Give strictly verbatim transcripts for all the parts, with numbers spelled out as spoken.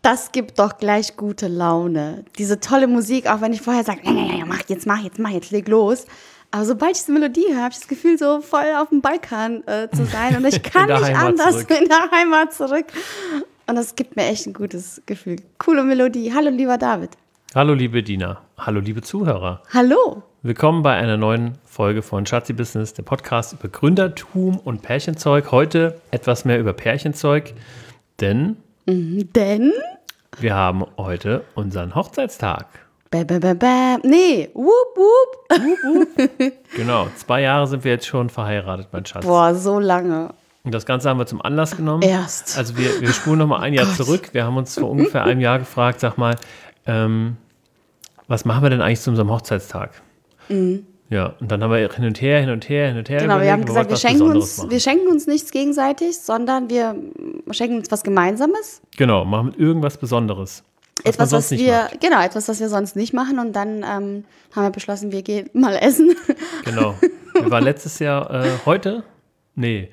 Das gibt doch gleich gute Laune. Diese tolle Musik, auch wenn ich vorher sage, mach jetzt, mach jetzt, mach jetzt, leg los. Aber sobald ich diese Melodie höre, habe ich das Gefühl, so voll auf dem Balkan äh, zu sein. Und ich kann nicht Heimat anders zurück. in der Heimat zurück. Und das gibt mir echt ein gutes Gefühl. Coole Melodie. Hallo, lieber David. Hallo, liebe Dina. Hallo, liebe Zuhörer. Hallo. Willkommen bei einer neuen Folge von Schatzi Business, der Podcast über Gründertum und Pärchenzeug. Heute etwas mehr über Pärchenzeug, denn, Mhm, denn? wir haben heute unseren Hochzeitstag. Bäh, bäh, bäh, bäh. Nee, wup, wup. Genau, zwei Jahre sind wir jetzt schon verheiratet, mein Schatz. Boah, so lange. Und das Ganze haben wir zum Anlass genommen. Erst. Also wir, wir spulen noch mal ein Jahr zurück. Wir haben uns vor ungefähr einem Jahr gefragt, sag mal, ähm, was machen wir denn eigentlich zu unserem Hochzeitstag? Mhm. Ja, und dann haben wir hin und her, hin und her, hin und her Genau, wir überlegt, haben gesagt, wollten wir was schenken, Besonderes uns, machen. wir schenken uns nichts gegenseitig, sondern wir schenken uns was Gemeinsames. Genau, machen irgendwas Besonderes. Was Etwas, man was sonst nicht wir, macht. genau, etwas, was wir sonst nicht machen. Und dann ähm, haben wir beschlossen, wir gehen mal essen. Genau. Wir waren letztes Jahr, äh, heute? Nee.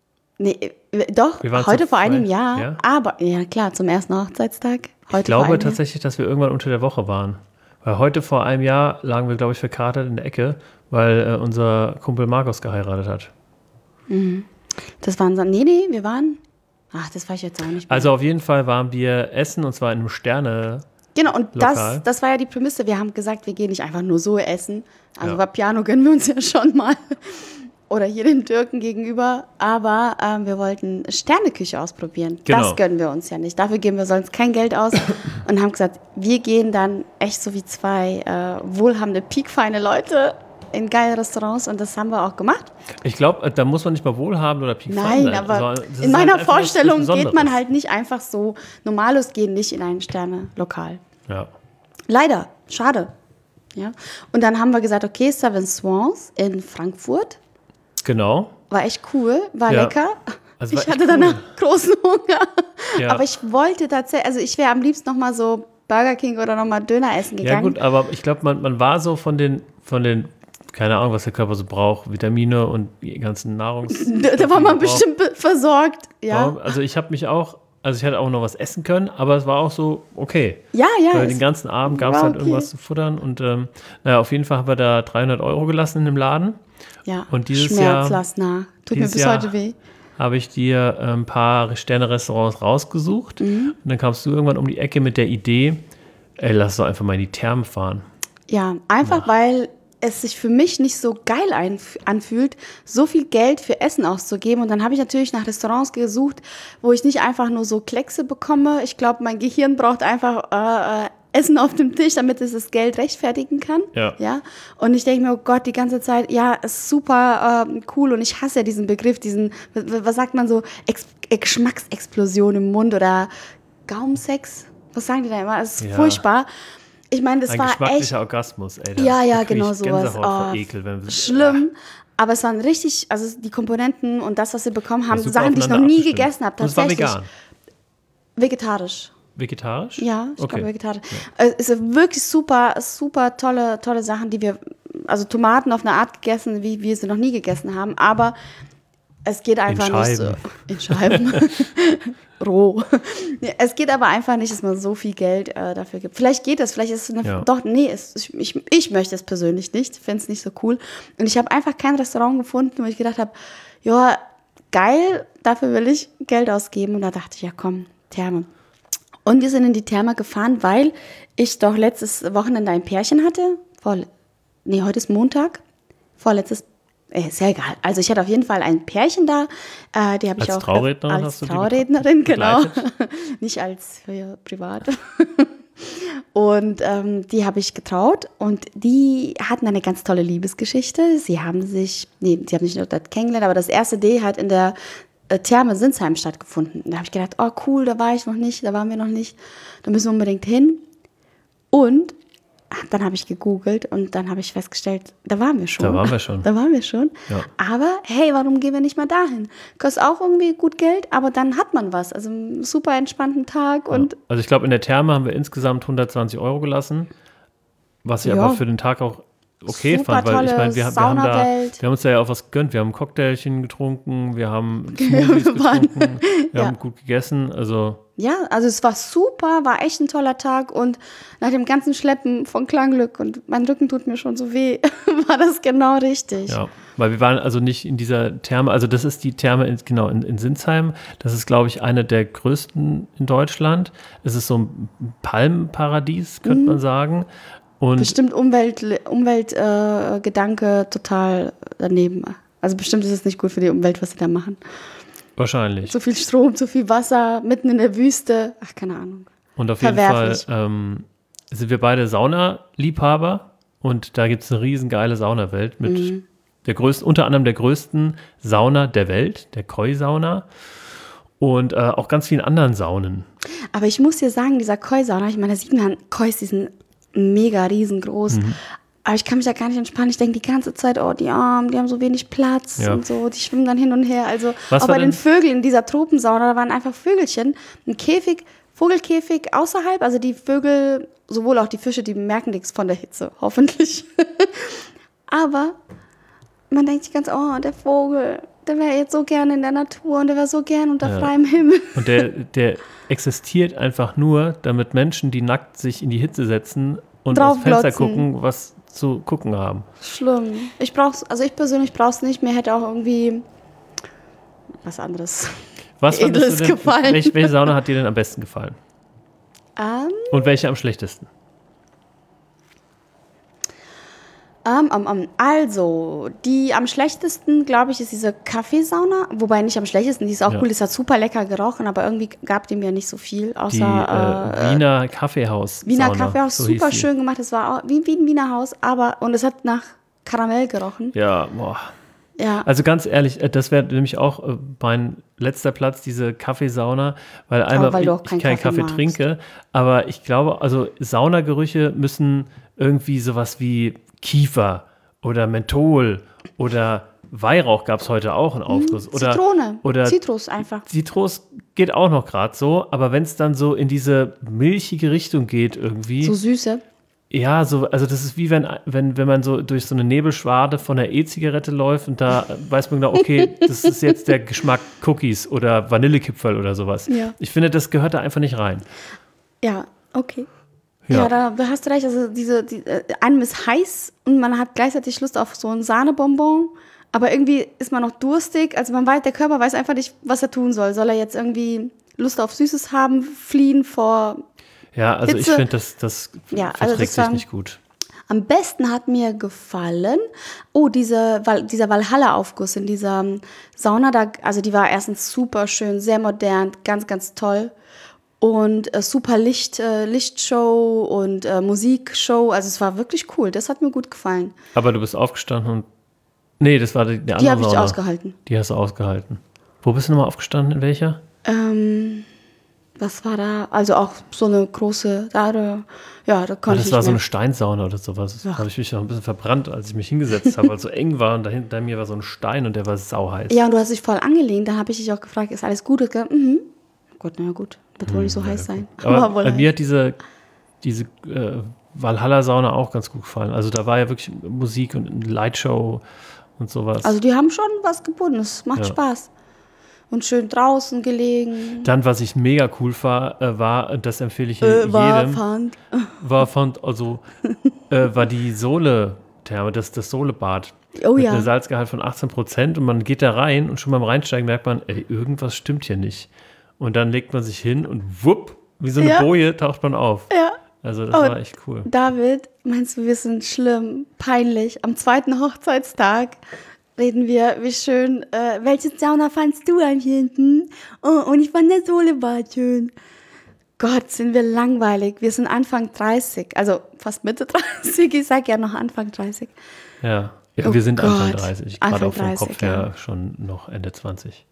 Nee, äh, doch, Wir waren heute zu vor einem zwei, Jahr. ja? Aber, ja klar, zum ersten Hochzeitstag. Heute Ich glaube vor einem tatsächlich, dass wir irgendwann unter der Woche waren. Weil heute vor einem Jahr lagen wir, glaube ich, verkatert in der Ecke, weil äh, unser Kumpel Markus geheiratet hat. Jahr. Das waren so, nee, nee, wir waren, ach, das weiß ich jetzt auch nicht mehr. Also auf jeden Fall waren wir essen und zwar in einem Sterne. Genau, und Lokal. das, das war ja die Prämisse. Wir haben gesagt, wir gehen nicht einfach nur so essen. Also Ja. bei Piano gönnen wir uns ja schon mal. Oder hier den Türken gegenüber. Aber ähm, wir wollten Sterneküche ausprobieren. Genau. Das gönnen wir uns ja nicht. Dafür geben wir sonst kein Geld aus. Und haben gesagt, wir gehen dann echt so wie zwei äh, wohlhabende, piekfeine Leute in geile Restaurants. Und das haben wir auch gemacht. Ich glaube, da muss man nicht mal wohlhabend oder piekfein Nein, sein. aber Also, das ist in meiner halt einfach was Vorstellung geht Besonderes. man halt nicht einfach so. Normalos gehen nicht in ein Sterne-Lokal. Ja. Leider, schade. Ja. Und dann haben wir gesagt, okay, Seven Swans in Frankfurt. Genau. War echt cool, war Ja. lecker. Also war ich echt hatte cool. danach großen Hunger. Ja. Aber ich wollte tatsächlich, also ich wäre am liebsten nochmal so Burger King oder nochmal Döner essen gegangen. Ja gut, aber ich glaube, man, man war so von den, von den, keine Ahnung, was der Körper so braucht, Vitamine und die ganzen Nahrungs... Da, da war man bestimmt be- versorgt. Ja, Also ich habe mich auch, also ich hätte auch noch was essen können, aber es war auch so okay. ja, ja. Weil es den ganzen Abend gab es war halt okay. irgendwas zu futtern und ähm, naja, auf jeden Fall haben wir da dreihundert Euro gelassen in dem Laden. Ja, Und dieses Schmerz Jahr- lass nah. Tut mir dieses bis Jahr- heute weh. Habe ich dir äh, ein paar Sterne-Restaurants rausgesucht Mhm. und dann kamst du irgendwann um die Ecke mit der Idee, ey, lass doch einfach mal in die Thermen fahren. Ja, einfach weil es sich für mich nicht so geil einf- anfühlt, so viel Geld für Essen auszugeben. Und dann habe ich natürlich nach Restaurants gesucht, wo ich nicht einfach nur so Kleckse bekomme. Ich glaube, mein Gehirn braucht einfach äh, äh, Essen auf dem Tisch, damit es das Geld rechtfertigen kann. Ja. Ja? Und ich denke mir, oh Gott, die ganze Zeit, ja, ist super ähm, cool. Und ich hasse ja diesen Begriff, diesen, w- w- was sagt man so, Ex- Geschmacksexplosion im Mund oder Gaumensex. Was sagen die da immer? Das ist Ja. furchtbar. Ich meine, das Ein war geschmacklicher echt Orgasmus, ey. da- Ja, ja, da krieg genau ich sowas. Gänsehaut vor Oh, Ekel, wenn wir- schlimm. Aber es waren richtig, also die Komponenten und das, was wir bekommen haben, super Sachen, die ich noch aufeinander nie abgestimmt. gegessen habe. Und es war Tatsächlich. vegan. Vegetarisch. Vegetarisch? Ja, ich Okay. glaube vegetarisch. Äh, Es ist wirklich super, super tolle, tolle Sachen, die wir, also Tomaten auf eine Art gegessen, wie wir sie noch nie gegessen haben. Aber es geht einfach nicht so. Scheiben. In Scheiben. Roh. Nee, es geht aber einfach nicht, dass man so viel Geld äh, dafür gibt. Vielleicht geht es, vielleicht ist es eine, Ja. doch, nee, es, ich, ich, ich möchte es persönlich nicht, finde es nicht so cool. Und ich habe einfach kein Restaurant gefunden, wo ich gedacht habe, ja, geil, dafür will ich Geld ausgeben. Und da dachte ich, ja komm, Therme. Und wir sind in die Therme gefahren, weil ich doch letztes Wochenende ein Pärchen hatte. Vor, nee, heute ist Montag. Vorletztes Äh, ist ja egal. Also ich hatte auf jeden Fall ein Pärchen da, äh, die habe ich Als auch Traurednerin als hast du die Traurednerin, genau, begleitet? nicht als für privat. Und ähm, die habe ich getraut und die hatten eine ganz tolle Liebesgeschichte. Sie haben sich, nee, sie haben sich nur dort kennengelernt, aber das erste Date hat in der äh, Therme Sinsheim stattgefunden. Und da habe ich gedacht, oh cool, da war ich noch nicht, da waren wir noch nicht, da müssen wir unbedingt hin. Und dann habe ich gegoogelt und dann habe ich festgestellt, da waren wir schon. Da waren wir schon. Da waren wir schon. Ja. Aber hey, warum gehen wir nicht mal dahin? Kostet auch irgendwie gut Geld, aber dann hat man was. Also einen super entspannten Tag und Ja. Also ich glaube, in der Therme haben wir insgesamt hundertzwanzig Euro gelassen, was sich Ja. aber für den Tag auch okay Super fand, weil ich meine, wir, wir, haben da, Saunawelt. wir haben uns da ja auch was gegönnt. Wir haben ein Cocktailchen getrunken, wir haben Smoothies wir waren- getrunken, wir Ja. haben gut gegessen. Also Ja, also es war super, war echt ein toller Tag und nach dem ganzen Schleppen von Klangglück und mein Rücken tut mir schon so weh, war das genau richtig. ja, weil wir waren also nicht in dieser Therme, also das ist die Therme in, genau in, in Sinsheim. Das ist, glaube ich, eine der größten in Deutschland. Es ist so ein Palmenparadies, könnte Mhm. man sagen. Und Bestimmt Umwelt, Umweltgedanke äh, Gedanke total daneben. Also bestimmt ist es nicht gut für die Umwelt, was sie da machen. wahrscheinlich. Zu viel Strom, zu viel Wasser, mitten in der Wüste. Ach, keine Ahnung. Und auf jeden Fall Verwerflich. ähm, sind wir beide Saunaliebhaber und da gibt es eine riesen geile Saunawelt mit Mhm. der größten, unter anderem der größten Sauna der Welt, der Koi-Sauna und äh, auch ganz vielen anderen Saunen. Aber ich muss dir sagen, dieser Koi-Sauna, ich meine, da sieht man, Kois, die sind mega riesengroß. Mhm. Aber ich kann mich da gar nicht entspannen. Ich denke die ganze Zeit, oh, die Armen, die haben so wenig Platz Ja. und so. Die schwimmen dann hin und her. Also Was auch war bei den denn- Vögeln in dieser Tropensauna, da waren einfach Vögelchen. Ein Käfig, Vogelkäfig außerhalb. Also die Vögel, sowohl auch die Fische, die merken nichts von der Hitze, hoffentlich. Aber man denkt sich ganz, oh, der Vogel, der wäre jetzt so gerne in der Natur und der wäre so gern unter Ja. freiem Himmel. Und der, der existiert einfach nur, damit Menschen, die nackt sich in die Hitze setzen und aus dem Fenster Draufglotzen. gucken, was zu gucken haben. Schlimm. Ich brauch's, also ich persönlich brauch's nicht. Mir hätte auch irgendwie was anderes. Was fandest Edles du denn, gefallen. welche, welche Sauna hat dir denn am besten gefallen? Ähm, Und welche am schlechtesten? ähm, ähm, ähm, also, die am schlechtesten, glaube ich, ist diese Kaffeesauna. Wobei nicht am schlechtesten, die ist auch Ja. cool, die hat super lecker gerochen, aber irgendwie gab die mir nicht so viel. Die Außer äh, Wiener Kaffeehaus. Wiener Sauna, Kaffeehaus, so hieß super die. schön gemacht. Das war auch wie, wie ein Wiener Haus, aber, und es hat nach Karamell gerochen. Ja, boah. Ja. Also ganz ehrlich, äh, das wäre nämlich auch äh, mein letzter Platz, diese Kaffeesauna, weil einmal weil ich, du auch ich keinen keinen Kaffee Kaffee magst. trinke, aber ich glaube, also Saunagerüche müssen irgendwie sowas wie Kiefer oder Menthol oder Weihrauch gab es heute auch einen Aufguss. Oder, Zitrone, oder Zitrus einfach. Zitrus geht auch noch gerade so, aber wenn es dann so in diese milchige Richtung geht irgendwie, So Süße. ja, so, also das ist wie wenn, wenn, wenn man so durch so eine Nebelschwade von der E-Zigarette läuft und da weiß man genau, okay, das ist jetzt der Geschmack Cookies oder Vanillekipferl oder sowas. Ja. Ich finde, das gehört da einfach nicht rein. Ja, okay. Ja. Ja, da, da hast du recht. Also diese, die, äh, einem ist heiß und man hat gleichzeitig Lust auf so ein Sahnebonbon, aber irgendwie ist man noch durstig. Also man weiß, der Körper weiß einfach nicht, was er tun soll. Soll er jetzt irgendwie Lust auf Süßes haben, fliehen vor... Ja, also Hitze. ich finde, das, das Ja, verträgt also das sich war- nicht gut. Am besten hat mir gefallen, oh, diese, Val- dieser Valhalla-Aufguss in dieser ähm, Sauna, da, also die war erstens super schön, sehr modern, ganz, ganz toll. Und äh, super Licht, äh, Lichtshow und äh, Musikshow, also es war wirklich cool, das hat mir gut gefallen. Aber du bist aufgestanden und. Nee, das war die, die andere Die habe ich Sauna. ausgehalten. Die hast du ausgehalten. Wo bist du nochmal aufgestanden? In welcher? Ähm, was war da? Also auch so eine große, da, da ja, da Ah, konnte das ich war nicht so eine mehr. Steinsauna oder sowas. Da Ach. habe ich mich noch ein bisschen verbrannt, als ich mich hingesetzt habe, weil es so eng war und dahinter mir war so ein Stein und der war sauheiß. Ja, und du hast dich voll angelehnt, dann habe ich dich auch gefragt, ist alles gut? Und gesagt, mhm. Gut, na ja, gut, wird wohl nicht so heiß sein. Aber War wohl bei heiß. mir hat diese, diese äh, Valhalla-Sauna auch ganz gut gefallen. Also da war ja wirklich Musik und eine Lightshow und sowas. Also die haben schon was gebunden, es macht Ja. Spaß. Und schön draußen gelegen. Dann, was ich mega cool war, äh, war, das empfehle ich Äh, war jedem, fand. war fand, also äh, war die Sohle-Therme, das, das Sohlebad. Oh Mit ja. einem Salzgehalt von achtzehn Prozent und man geht da rein und schon beim Reinsteigen merkt man, ey, irgendwas stimmt hier nicht. Und dann legt man sich hin und wupp, wie so eine Ja. Boje taucht man auf. Ja. Also das Oh, war echt cool. David, meinst du, wir sind schlimm, peinlich? Am zweiten Hochzeitstag reden wir, wie schön, äh, welche Sauna fandst du am hinten? Oh, und ich fand das Solebad schön. Gott, sind wir langweilig. Wir sind Anfang dreißig, also fast Mitte dreißig, ich sag ja noch Anfang dreißig. Ja, ja Oh wir sind Anfang Gott. dreißig, gerade Anfang auch vom dreißig, Kopf her ja. schon noch Ende zwanzig.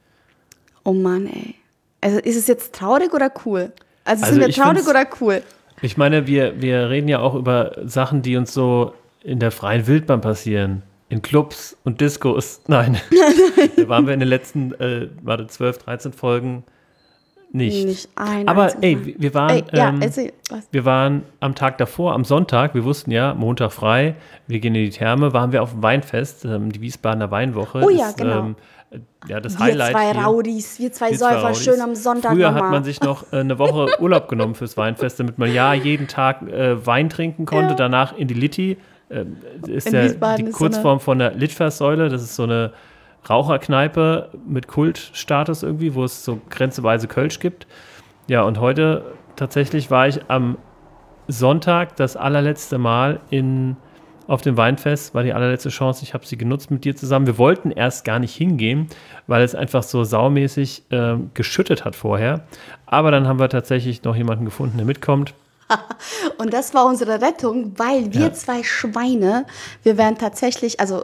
Oh Mann, ey. Also ist es jetzt traurig oder cool? Also, Also sind wir ich traurig find's- oder cool? Ich meine, wir, wir reden ja auch über Sachen, die uns so in der freien Wildbahn passieren. In Clubs und Discos. Nein. Da waren wir in den letzten, äh, warte, zwölf, dreizehn Folgen nicht. Nicht ein Aber einziges ey, Mal. wir waren, Ey, ja, ähm, erzähl, was? wir waren am Tag davor, am Sonntag, wir wussten ja, Montag frei, wir gehen in die Therme, waren wir auf dem Weinfest, ähm, die Wiesbadener Weinwoche. Oh ja, ist, genau. Ähm, ja, das Wir Highlight zwei hier. Raudis, wir zwei Wir zwei Säufer, Raudis. schön am Sonntag Früher nochmal. hat man sich noch äh, eine Woche Urlaub genommen fürs Weinfest, damit man ja jeden Tag äh, Wein trinken konnte, Ja. danach in die Litti. Äh, ist In der, Wiesbaden die ist so eine- Kurzform von der Litfaßsäule, das ist so eine Raucherkneipe mit Kultstatus irgendwie, wo es so grenzeweise Kölsch gibt. Ja, und heute tatsächlich war ich am Sonntag das allerletzte Mal in, auf dem Weinfest, war die allerletzte Chance. Ich habe sie genutzt mit dir zusammen. Wir wollten erst gar nicht hingehen, weil es einfach so saumäßig äh, geschüttet hat vorher. Aber dann haben wir tatsächlich noch jemanden gefunden, der mitkommt. Und das war unsere Rettung, weil wir Ja. zwei Schweine, wir wären tatsächlich, also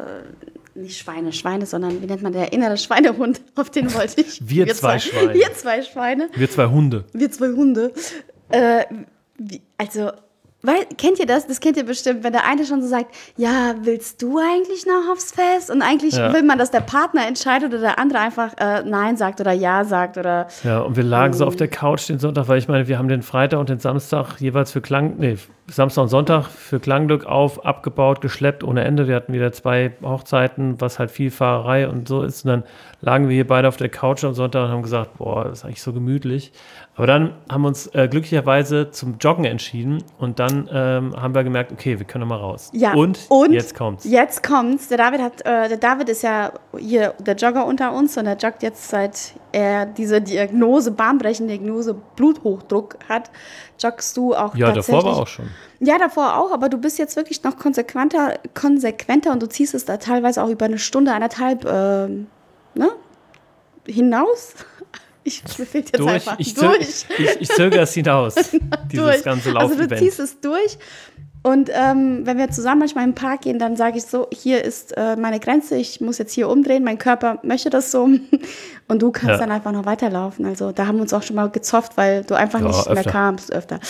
äh, nicht Schweine, Schweine, sondern wie nennt man der innere Schweinehund, auf den wollte ich. Wir zwei Schweine. Wir zwei Schweine, Wir zwei Hunde. wir zwei Hunde. Äh, wie, also, weil, kennt ihr das? Das kennt ihr bestimmt, wenn der eine schon so sagt, ja, willst du eigentlich noch aufs Fest? Und eigentlich Ja. will man, dass der Partner entscheidet oder der andere einfach äh, Nein sagt oder Ja sagt oder Ja, und wir lagen so auf der Couch den Sonntag, weil ich meine, wir haben den Freitag und den Samstag jeweils für Klang, nee, Samstag und Sonntag für Klangglück auf, abgebaut, geschleppt ohne Ende. Wir hatten wieder zwei Hochzeiten, was halt viel Fahrerei und so ist. Und dann lagen wir hier beide auf der Couch am Sonntag und haben gesagt, boah, das ist eigentlich so gemütlich. Aber dann haben wir uns äh, glücklicherweise zum Joggen entschieden und dann ähm, haben wir gemerkt, okay, wir können noch mal raus. Ja, und, und jetzt kommt's. Jetzt kommt's. Der David hat, äh, der David ist ja hier der Jogger unter uns und der joggt jetzt, seit er diese Diagnose, bahnbrechende Diagnose Bluthochdruck hat, joggst du auch Ja, tatsächlich. davor war auch schon. Ja, davor auch, aber du bist jetzt wirklich noch konsequenter, konsequenter und du ziehst es da teilweise auch über eine Stunde, eineinhalb, ähm, ne, hinaus. Ich, mir fehlt jetzt Durch, einfach ich, zö durch. ich, ich zögere es hinaus, dieses durch. ganze Also Laufevent. du ziehst es durch und ähm, wenn wir zusammen manchmal im Park gehen, dann sage ich so, hier ist äh, meine Grenze, ich muss jetzt hier umdrehen, mein Körper möchte das so und du kannst Ja. dann einfach noch weiterlaufen. Also da haben wir uns auch schon mal gezofft, weil du einfach Ja, nicht mehr öfter. kamst, öfter.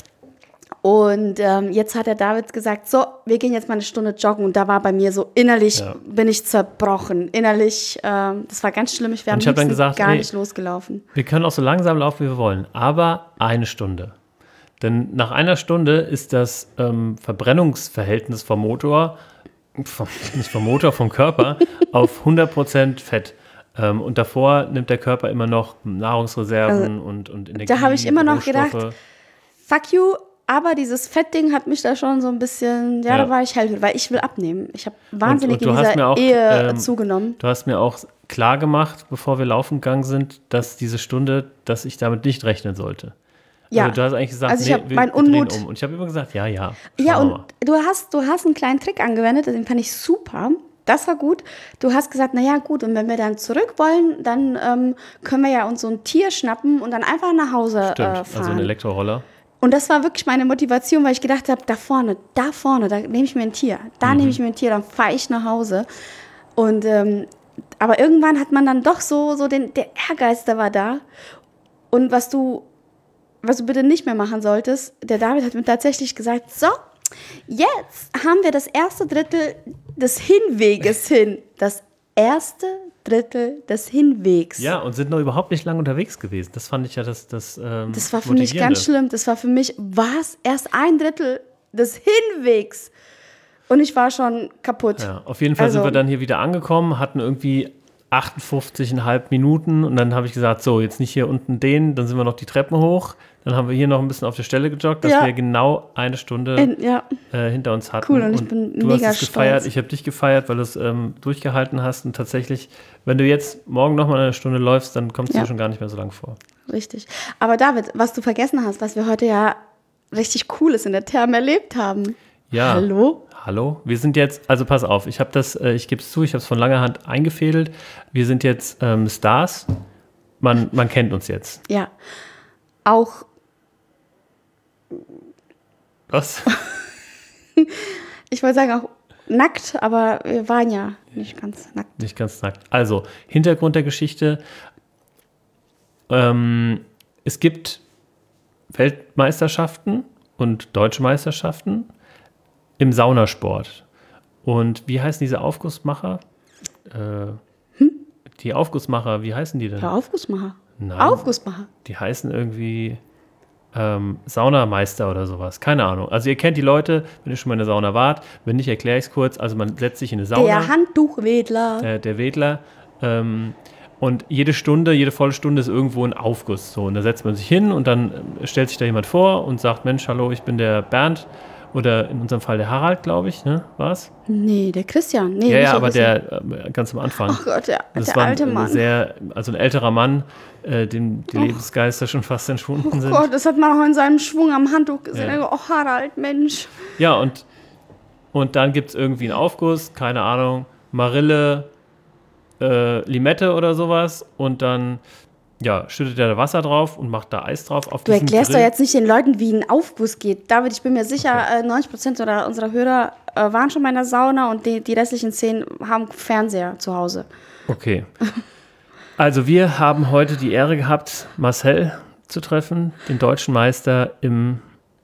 Und ähm, jetzt hat der David gesagt, so, wir gehen jetzt mal eine Stunde joggen und da war bei mir so innerlich, Ja. bin ich zerbrochen, innerlich, ähm, das war ganz schlimm, ich wäre am Und ich hab dann liebsten gesagt, gar ey, nicht losgelaufen. Wir können auch so langsam laufen, wie wir wollen, aber eine Stunde. Denn nach einer Stunde ist das ähm, Verbrennungsverhältnis vom Motor, vom, nicht vom Motor, vom Körper, auf hundert Prozent Fett. Ähm, und davor nimmt der Körper immer noch Nahrungsreserven und, und Energie. da hab ich immer noch Rohstoffe. gedacht, Fuck you, aber dieses Fettding hat mich da schon so ein bisschen, ja, Ja. da war ich hellhörig, weil ich will abnehmen. Ich habe wahnsinnig und du in hast dieser mir auch, Ehe ähm, zugenommen. Du hast mir auch klar gemacht, bevor wir laufen gegangen sind, dass diese Stunde, dass ich damit nicht rechnen sollte. Ja. Also du hast eigentlich gesagt, Also ich nee, hab wir, meinen wir drehen Unmut- um. Und ich habe immer gesagt, ja, ja. Ja, schauen wir und du hast, du hast einen kleinen Trick angewendet, den fand ich super. Das war gut. Du hast gesagt, naja, gut, und wenn wir dann zurück wollen, dann ähm, können wir ja uns so ein Tier schnappen und dann einfach nach Hause Stimmt, äh, fahren. also ein Elektroroller. Und das war wirklich meine Motivation, weil ich gedacht habe, da vorne, da vorne, da nehme ich mir ein Tier. Da Mhm. nehme ich mir ein Tier, dann fahre ich nach Hause. Und ähm, aber irgendwann hat man dann doch so, so den, der Ehrgeiz, der war da. Und was du, was du bitte nicht mehr machen solltest, der David hat mir tatsächlich gesagt, so, jetzt haben wir das erste Drittel des Hinweges hin. Das erste Drittel des Hinwegs. Ja, und sind noch überhaupt nicht lange unterwegs gewesen. Das fand ich ja das das ähm, Das war für mich Motivierende. ganz schlimm. Das war für mich, was? Erst ein Drittel des Hinwegs. Und ich war schon kaputt. Ja, auf jeden Fall Also- sind wir dann hier wieder angekommen, hatten irgendwie achtundfünfzig Komma fünf Minuten und dann habe ich gesagt, so, jetzt nicht hier unten den, dann sind wir noch die Treppen hoch. Dann haben wir hier noch ein bisschen auf der Stelle gejoggt, dass Ja. wir genau eine Stunde In, ja, äh, hinter uns hatten. Cool, und ich bin du mega hast es gefeiert, stolz. ich habe dich gefeiert, weil du es ähm, durchgehalten hast. Und tatsächlich, wenn du jetzt morgen noch mal eine Stunde läufst, dann kommst Ja. du schon gar nicht mehr so lang vor. richtig. Aber David, was du vergessen hast, was wir heute ja richtig Cooles in der Therme erlebt haben. Ja. Hallo? Hallo? Wir sind jetzt, also pass auf, ich habe das, äh, ich gebe es zu, ich habe es von langer Hand eingefädelt. Wir sind jetzt ähm, Stars. Man, man kennt uns jetzt. Ja. Auch, Was? ich wollte sagen, auch nackt, aber wir waren ja nicht ganz nackt. Nicht ganz nackt. Also, Hintergrund der Geschichte. Ähm, es gibt Weltmeisterschaften und deutsche Meisterschaften im Saunasport. Und wie heißen diese Aufgussmacher? Äh, Die Aufgussmacher, wie heißen die denn? Der Aufgussmacher. Nein. Aufgussmacher. Die heißen irgendwie ähm, Saunameister oder sowas. Keine Ahnung. Also ihr kennt die Leute, wenn ihr schon mal in der Sauna wart. Wenn nicht, erkläre ich es kurz. Also man setzt sich in eine Sauna. Der Handtuchwedler. Der, der Wedler. Ähm, und jede Stunde, jede volle Stunde ist irgendwo ein Aufguss. So, und da setzt man sich hin und dann stellt sich da jemand vor und sagt, Mensch, hallo, ich bin der Bernd. Oder in unserem Fall der Harald, glaube ich, ne? War's? Nee, der Christian. Nee, ja, nicht ja, aber Christian. der äh, ganz am Anfang. Ach Gott, der, das der war alte ein, Mann. Sehr, also ein älterer Mann, äh, dem die Och. Lebensgeister schon fast entschwunden Oh sind. Gott, das hat man auch in seinem Schwung am Handtuch gesehen. Ja. Oh, Harald, Mensch. Ja, und, und dann gibt es irgendwie einen Aufguss, keine Ahnung, Marille, äh, Limette oder sowas. Und dann ja, schüttet er da Wasser drauf und macht da Eis drauf. Auf Du diesen erklärst Grill. doch jetzt nicht den Leuten, wie ein Aufguss geht. David, ich bin mir sicher, Okay. äh, neunzig Prozent oder unserer Hörer äh, waren schon mal in der Sauna und die, die restlichen zehn haben Fernseher zu Hause. Okay. Also wir haben heute die Ehre gehabt, Marcel zu treffen, den deutschen Meister im,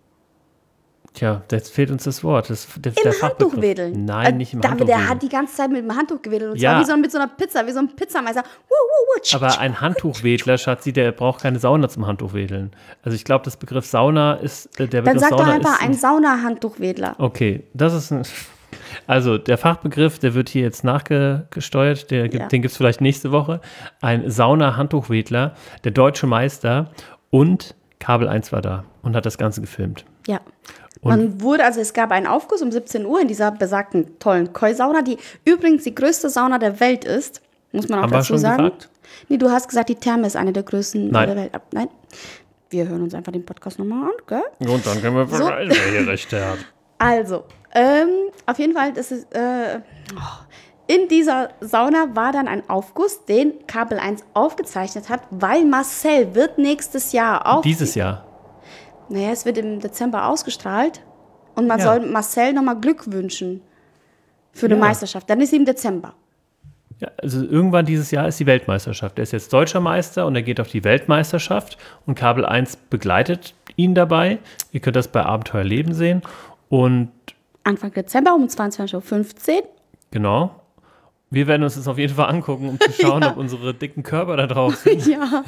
tja, jetzt fehlt uns das Wort. Das, der, Im der Fachbegriff. Handtuchwedeln. Nein, Äh, nicht im David, Handtuchwedeln. der hat die ganze Zeit mit dem Handtuch gewedelt. Und Ja. zwar wie so mit so einer Pizza, wie so ein Pizzameister. Wuh, wuh, wuh, tsch, Aber tsch. ein Handtuchwedler, Schatzi, der braucht keine Sauna zum Handtuchwedeln. Also ich glaube, das Begriff Sauna ist, äh, der Dann Begriff sag doch Sauna einfach ist ein Saunahandtuchwedler. okay, das ist ein, also der Fachbegriff, der wird hier jetzt nachgesteuert, der, gibt- Ja. den gibt es vielleicht nächste Woche. Ein Sauna-Handtuchwedler, der deutsche Meister und Kabel eins war da und hat das Ganze gefilmt. Ja. Und- Man wurde, also es gab einen Aufguss um siebzehn Uhr in dieser besagten tollen Koi-Sauna, die übrigens die größte Sauna der Welt ist. Muss man auch Haben wir dazu schon sagen. gesagt? Nee, du hast gesagt, die Therme ist eine der größten Nein. der Welt. Ab- Nein. Wir hören uns einfach den Podcast nochmal an, gell? Und dann können wir So. vergleichen, wer hier recht hat. Also, ähm, auf jeden Fall, das ist, äh, oh, in dieser Sauna war dann ein Aufguss, den Kabel eins aufgezeichnet hat, weil Marcel wird nächstes Jahr auch. Dieses Jahr. Naja, es wird im Dezember ausgestrahlt und man Ja. soll Marcel nochmal Glück wünschen für eine Ja. Meisterschaft. Dann ist sie im Dezember. Ja, also irgendwann dieses Jahr ist die Weltmeisterschaft. Er ist jetzt deutscher Meister und er geht auf die Weltmeisterschaft und Kabel eins begleitet ihn dabei. Ihr könnt das bei Abenteuer Leben sehen. Und Anfang Dezember um zweiundzwanzig Uhr fünfzehn. genau, wir werden uns das auf jeden Fall angucken, um zu schauen, Ja. ob unsere dicken Körper da drauf sind. Ja.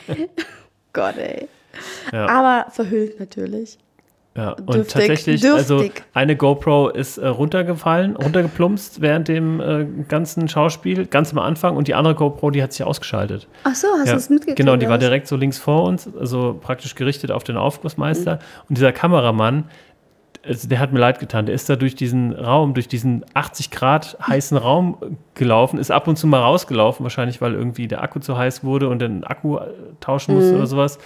Gott, ey. Ja. Aber verhüllt natürlich. Ja, und Dürftig, tatsächlich, also dürftig. eine GoPro ist äh, runtergefallen, runtergeplumpst während dem äh, ganzen Schauspiel, ganz am Anfang, und die andere GoPro, die hat sich ausgeschaltet. Ach so, hast Ja, du es mitgekriegt? genau, die oder war was? direkt so links vor uns, also praktisch gerichtet auf den Aufgussmeister. Mhm. Und dieser Kameramann, also der hat mir leid getan, der ist da durch diesen Raum, durch diesen achtzig Grad heißen Raum gelaufen, ist ab und zu mal rausgelaufen, wahrscheinlich weil irgendwie der Akku zu heiß wurde und den Akku äh, tauschen musste Mhm. oder sowas.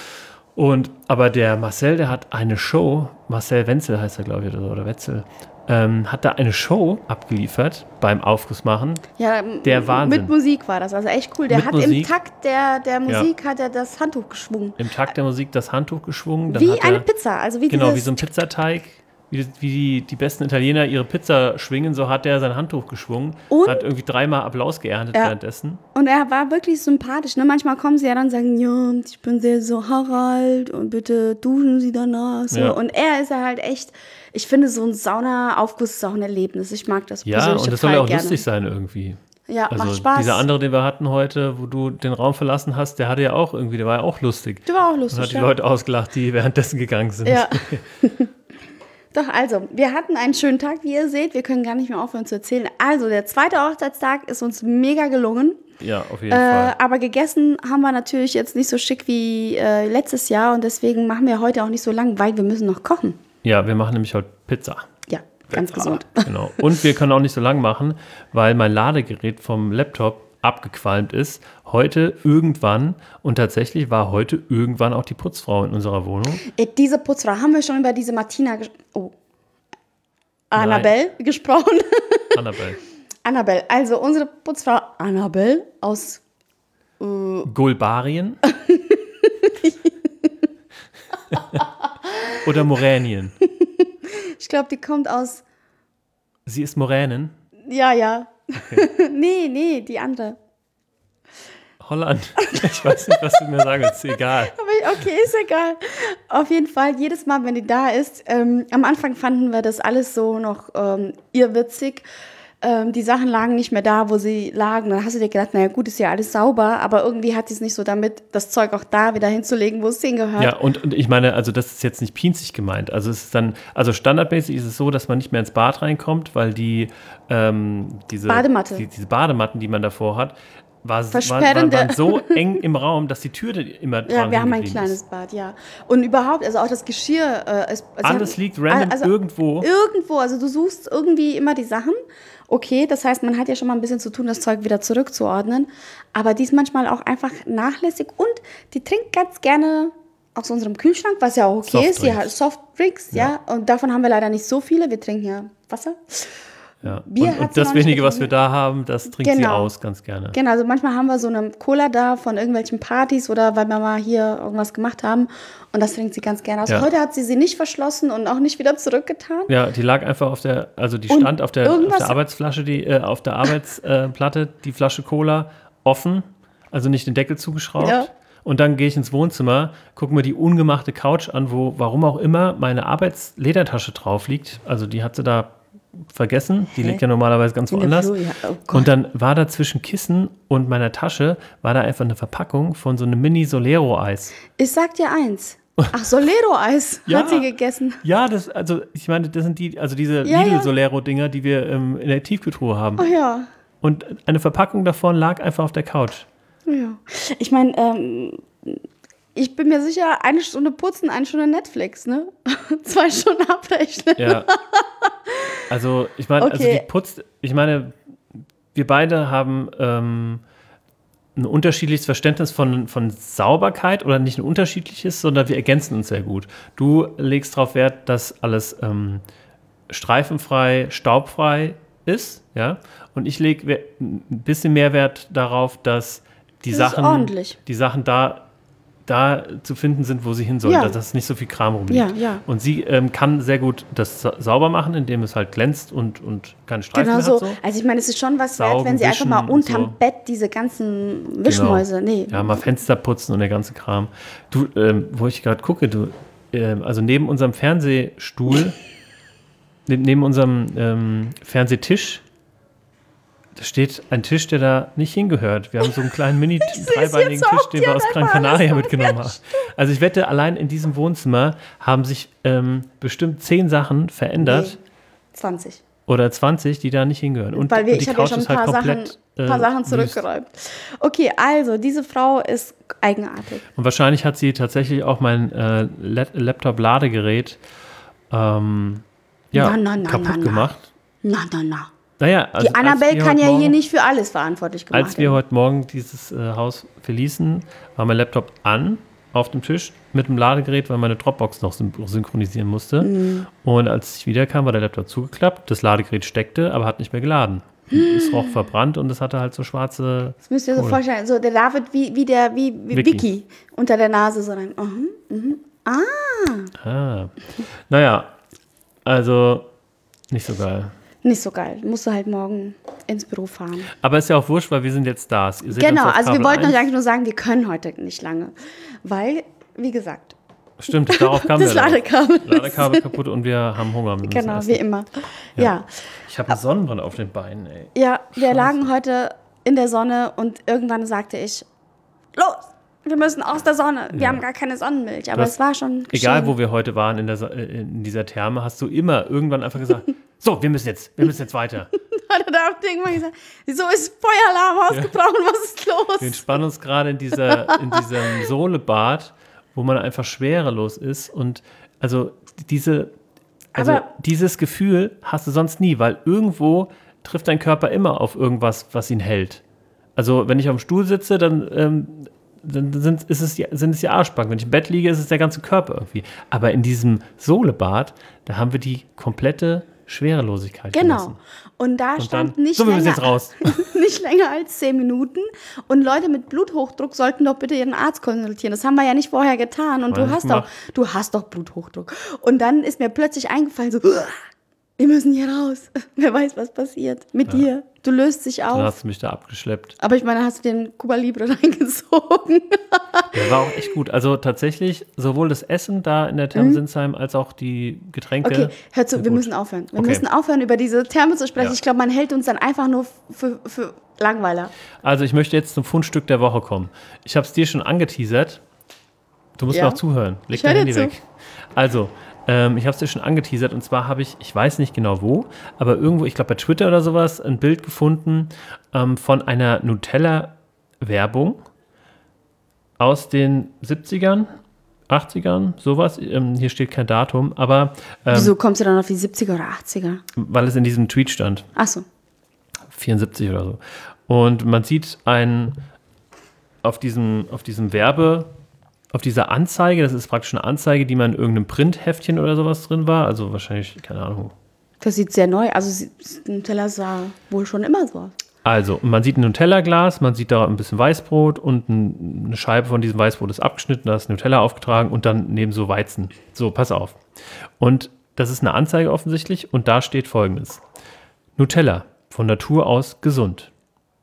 Und, aber der Marcel, der hat eine Show, Marcel Wenzel heißt er, glaube ich, oder, so, oder Wetzel, ähm, hat da eine Show abgeliefert beim Aufgussmachen. Ja, Der m- Wahnsinn. Mit Musik war das, also echt cool. Der Mit hat im Musik? Takt der, der Musik hat er das Handtuch geschwungen. Im Takt der Musik das Handtuch geschwungen. Dann Wie hat eine er, Pizza, also wie Genau, dieses, wie so ein Pizzateig. Wie, wie die, die besten Italiener ihre Pizza schwingen, so hat er sein Handtuch geschwungen. Und? Hat irgendwie dreimal Applaus geerntet Ja. währenddessen. Und er war wirklich sympathisch. Ne? Manchmal kommen sie ja dann und sagen, ja, ich bin sehr so Harald und bitte duschen Sie danach. So. Ja. Und er ist ja halt echt, ich finde, so ein Saunaaufguss ist auch ein Erlebnis. Ich mag das Ja, persönlich und das soll total ja auch gerne. lustig sein irgendwie. Ja, Also macht Spaß. dieser andere, den wir hatten heute, wo du den Raum verlassen hast, der hatte ja auch irgendwie, der war ja auch lustig. Der war auch Und lustig, hat die ja. Leute ausgelacht, die währenddessen gegangen sind. Ja. Doch, also, wir hatten einen schönen Tag, wie ihr seht. Wir können gar nicht mehr aufhören zu erzählen. Also, der zweite Hochzeitstag ist uns mega gelungen. Ja, auf jeden Äh, Fall. aber gegessen haben wir natürlich jetzt nicht so schick wie äh, letztes Jahr. Und deswegen machen wir heute auch nicht so lang, weil wir müssen noch kochen. Ja, wir machen nämlich heute Pizza. Ja, ganz gesund. Genau. Und wir können auch nicht so lang machen, weil mein Ladegerät vom Laptop abgequalmt ist. Heute irgendwann, und tatsächlich war heute irgendwann auch die Putzfrau in unserer Wohnung. Äh, Diese Putzfrau, haben wir schon über diese Martina, ges oh, Annabelle gesprochen? Annabelle. Annabelle, also unsere Putzfrau Annabelle aus, Gulbarien? Oder Moränien? ich glaube, die kommt aus, Sie ist Moränin? ja, ja. nee, nee, die andere. Holland. Ich weiß nicht, was du mir sagen willst. Egal. Aber ich, okay, ist egal. Auf jeden Fall, jedes Mal, wenn die da ist, ähm, am Anfang fanden wir das alles so noch ähm, irrwitzig. ähm, die Sachen lagen nicht mehr da, wo sie lagen. Dann hast du dir gedacht, naja gut, ist ja alles sauber, aber irgendwie hat sie es nicht so damit, das Zeug auch da wieder hinzulegen, wo es hingehört. Ja, und, und ich meine, also das ist jetzt nicht pinzig gemeint. Also es ist dann, also standardmäßig ist es so, dass man nicht mehr ins Bad reinkommt, weil die ähm, diese, Badematte. Die, diese Badematten, die man davor hat, war, war, Versperrende. waren so eng im Raum, dass die Tür immer dran Ja, wir haben ein geblieben kleines ist. Bad, ja. Und überhaupt, also auch das Geschirr. Äh, ist, also Alles haben, liegt random also irgendwo. Irgendwo, also du suchst irgendwie immer die Sachen. Okay, das heißt, man hat ja schon mal ein bisschen zu tun, das Zeug wieder zurückzuordnen. Aber die ist manchmal auch einfach nachlässig und die trinkt ganz gerne aus unserem Kühlschrank, was ja auch okay ist. Ja, Softdrinks, ja. ja. Und davon haben wir leider nicht so viele. Wir trinken ja Wasser. Ja. Bier und hat und sie das noch nicht wenige, was wir getrunken. da haben, das trinkt sie Genau. aus, ganz gerne. Genau, also manchmal haben wir so eine Cola da von irgendwelchen Partys oder weil wir mal hier irgendwas gemacht haben und das trinkt sie ganz gerne aus. Ja. Heute hat sie sie nicht verschlossen und auch nicht wieder zurückgetan. Ja, die lag einfach auf der, also die Und stand auf der, auf irgendwas- der Arbeitsflasche, die, äh, auf der Arbeitsplatte, die Flasche Cola offen, also nicht den Deckel zugeschraubt. Ja. Und dann gehe ich ins Wohnzimmer, gucke mir die ungemachte Couch an, wo, warum auch immer, meine Arbeitsledertasche drauf liegt. Also die hat sie da vergessen. Die Hä? liegt ja normalerweise ganz In der woanders. Flur, ja. Oh Gott. Und dann war da zwischen Kissen und meiner Tasche, war da einfach eine Verpackung von so einem Mini-Solero-Eis. Ich sag dir eins. Ach, Solero-Eis Ja. hat sie gegessen. Ja, das, also ich meine, das sind die, also diese Ja, ja. Lidl-Solero-Dinger, die wir ähm, in der Tiefkühltruhe haben. Oh ja. Und eine Verpackung davon lag einfach auf der Couch. Ja. Ich meine, ähm, ich bin mir sicher, eine Stunde putzen, eine Stunde Netflix, ne? Zwei Stunden abrechnen. Ja. Also, ich meine, also Okay. die putzt, ich meine, wir beide haben ähm, ein unterschiedliches Verständnis von, von Sauberkeit oder nicht ein unterschiedliches, sondern wir ergänzen uns sehr gut. Du legst darauf Wert, dass alles ähm, streifenfrei, staubfrei ist, ja, und ich lege we- ein bisschen mehr Wert darauf, dass die Das ist Sachen, ordentlich. die Sachen da da zu finden sind, wo sie hin sollen, Ja. dass es nicht so viel Kram rumliegt. Ja, ja. Und sie ähm, kann sehr gut das sa- sauber machen, indem es halt glänzt und, und keine Streifen Genau mehr so. hat. So. Also ich meine, es ist schon was wert, Saugen, wenn sie einfach mal wischen und unterm so. Bett diese ganzen Wischmäuse, nee. Ja, mal Fenster putzen und der ganze Kram. Du, ähm, wo ich gerade gucke, du, ähm, also neben unserem Fernsehstuhl, neben, neben unserem ähm, Fernsehtisch, da steht ein Tisch, der da nicht hingehört. Wir haben so einen kleinen mini-dreibeinigen jetzt auch, Tisch, den die wir hat aus Gran einfach alles Canaria so mitgenommen haben. Also ich wette, allein in diesem Wohnzimmer haben sich ähm, bestimmt zehn Sachen verändert. Nee, zwanzig. Oder zwanzig, die da nicht hingehören. Und, Weil wir, und die ich habe ja Couch schon ein ist halt paar Sachen, komplett ein paar äh, Sachen wüst. zurückgeräumt. Okay, also diese Frau ist eigenartig. Und wahrscheinlich hat sie tatsächlich auch mein äh, La- Laptop-Ladegerät ähm, ja, Na, na, na, kaputt na, na. gemacht. Na, na, na. Naja, also Die Annabelle als wir kann heute ja Morgen, hier nicht für alles verantwortlich gemacht Als wir werden. heute Morgen dieses äh, Haus verließen, war mein Laptop an auf dem Tisch mit dem Ladegerät, weil meine Dropbox noch syn- synchronisieren musste. Mhm. Und als ich wiederkam, war der Laptop zugeklappt, das Ladegerät steckte, aber hat nicht mehr geladen. Es roch verbrannt und es hatte halt so schwarze. Das müsst ihr so Kohle. vorstellen, so der David wie, wie der wie, wie Vicky. Vicky unter der Nase so rein. Mhm, mhm. Ah, Ah. Naja, also nicht so geil. nicht so geil. Musst du halt morgen ins Büro fahren. Aber ist ja auch wurscht, weil wir sind jetzt da. Ihr seht Genau, uns auf also wir Kabel wollten euch eins. eigentlich nur sagen, wir können heute nicht lange. Weil, wie gesagt, Stimmt, darauf kamen das wir. darauf. Ladekabel. Ladekabel kaputt und wir haben Hunger. Wir müssen Genau, essen. wie immer. Ja, Ich habe einen Sonnenbrand auf den Beinen, ey. ja, wir lagen heute in der Sonne und irgendwann sagte ich, los, wir müssen aus der Sonne. Wir Ja. haben gar keine Sonnenmilch, aber hast- es war schon Egal, geschehen. wo wir heute waren in, der, Sa- äh, in dieser Therme, hast du immer irgendwann einfach gesagt, so, wir müssen jetzt, wir müssen jetzt weiter. Hat er da irgendwann gesagt, wieso ist Feueralarm ausgebrochen, was ist los? Wir entspannen uns gerade in, dieser, in diesem Sohlebad, wo man einfach schwerelos ist. Und also diese, also Aber- dieses Gefühl hast du sonst nie, weil irgendwo trifft dein Körper immer auf irgendwas, was ihn hält. Also wenn ich auf dem Stuhl sitze, dann, ähm, dann sind, ist es, die- sind es die Arschbacken. Wenn ich im Bett liege, ist es der ganze Körper irgendwie. Aber in diesem Sohlebad, da haben wir die komplette Schwerelosigkeit Genau. genossen. Und da Und stand dann, nicht, so, wir müssen länger, jetzt raus. nicht länger als zehn Minuten. Und Leute mit Bluthochdruck sollten doch bitte ihren Arzt konsultieren. Das haben wir ja nicht vorher getan. Und Haben wir du nicht hast, doch, gemacht. du hast doch Bluthochdruck. Und dann ist mir plötzlich eingefallen, so, wir müssen hier raus. Wer weiß, was passiert mit ja. dir. Du löst dich auf. Dann hast du mich da abgeschleppt. Aber ich meine, hast du den Cuba Libre reingezogen. Der war auch echt gut. Also tatsächlich, sowohl das Essen da in der Therme mhm. Sinsheim als auch die Getränke. Okay, hör zu, wir gut. müssen aufhören. Wir okay. müssen aufhören, über diese Therme zu sprechen. Ja. Ich glaube, man hält uns dann einfach nur für, für Langweiler. Also ich möchte jetzt zum Fundstück der Woche kommen. Ich habe es dir schon angeteasert. Du musst ja. mir auch zuhören. Leg dein Handy weg. Also, ähm, ich habe es dir schon angeteasert. Und zwar habe ich, ich weiß nicht genau wo, aber irgendwo, ich glaube bei Twitter oder sowas, ein Bild gefunden ähm, von einer Nutella-Werbung aus den siebzigern, achtzigern, sowas. Ähm, hier steht kein Datum, aber... Ähm, Wieso kommst du dann auf die siebziger oder achtziger? Weil es in diesem Tweet stand. Ach so. vierundsiebzig oder so. Und man sieht ein, auf diesem, auf diesem Werbe, auf dieser Anzeige, das ist praktisch eine Anzeige, die man in irgendeinem Printheftchen oder sowas drin war, also wahrscheinlich, keine Ahnung. Das sieht sehr neu, also Nutella sah wohl schon immer so aus. Also, man sieht ein Nutella-Glas, man sieht da ein bisschen Weißbrot und ein, eine Scheibe von diesem Weißbrot ist abgeschnitten, da ist Nutella aufgetragen und dann neben so Weizen. So, pass auf. Und das ist eine Anzeige offensichtlich und da steht Folgendes. Nutella, von Natur aus gesund.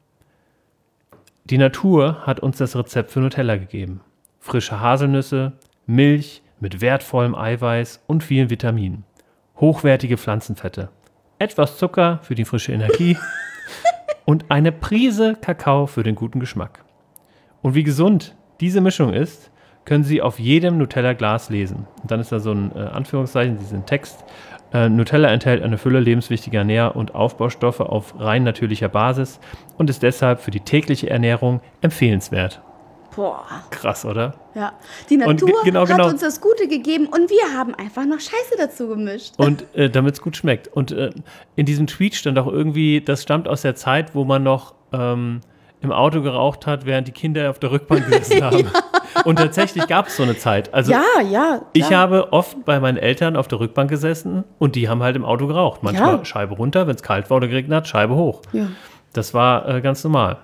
Die Natur hat uns das Rezept für Nutella gegeben. Frische Haselnüsse, Milch mit wertvollem Eiweiß und vielen Vitaminen. Hochwertige Pflanzenfette. Etwas Zucker für die frische Energie. Und eine Prise Kakao für den guten Geschmack. Und wie gesund diese Mischung ist, können Sie auf jedem Nutella-Glas lesen. Und dann ist da so ein äh, Anführungszeichen, diesen Text. Äh, Nutella enthält eine Fülle lebenswichtiger Nähr- und Aufbaustoffe auf rein natürlicher Basis und ist deshalb für die tägliche Ernährung empfehlenswert. Boah. Krass, oder? Ja. Die Natur und, genau, genau. hat uns das Gute gegeben und wir haben einfach noch Scheiße dazu gemischt. Und äh, damit es gut schmeckt. Und äh, in diesem Tweet stand auch irgendwie, das stammt aus der Zeit, wo man noch ähm, im Auto geraucht hat, während die Kinder auf der Rückbank gesessen haben. Ja. Und tatsächlich gab es so eine Zeit. Also ja, ja. Ich ja. habe oft bei meinen Eltern auf der Rückbank gesessen und die haben halt im Auto geraucht. Manchmal ja. Scheibe runter, wenn es kalt war oder geregnet hat, Scheibe hoch. Ja. Das war äh, ganz normal.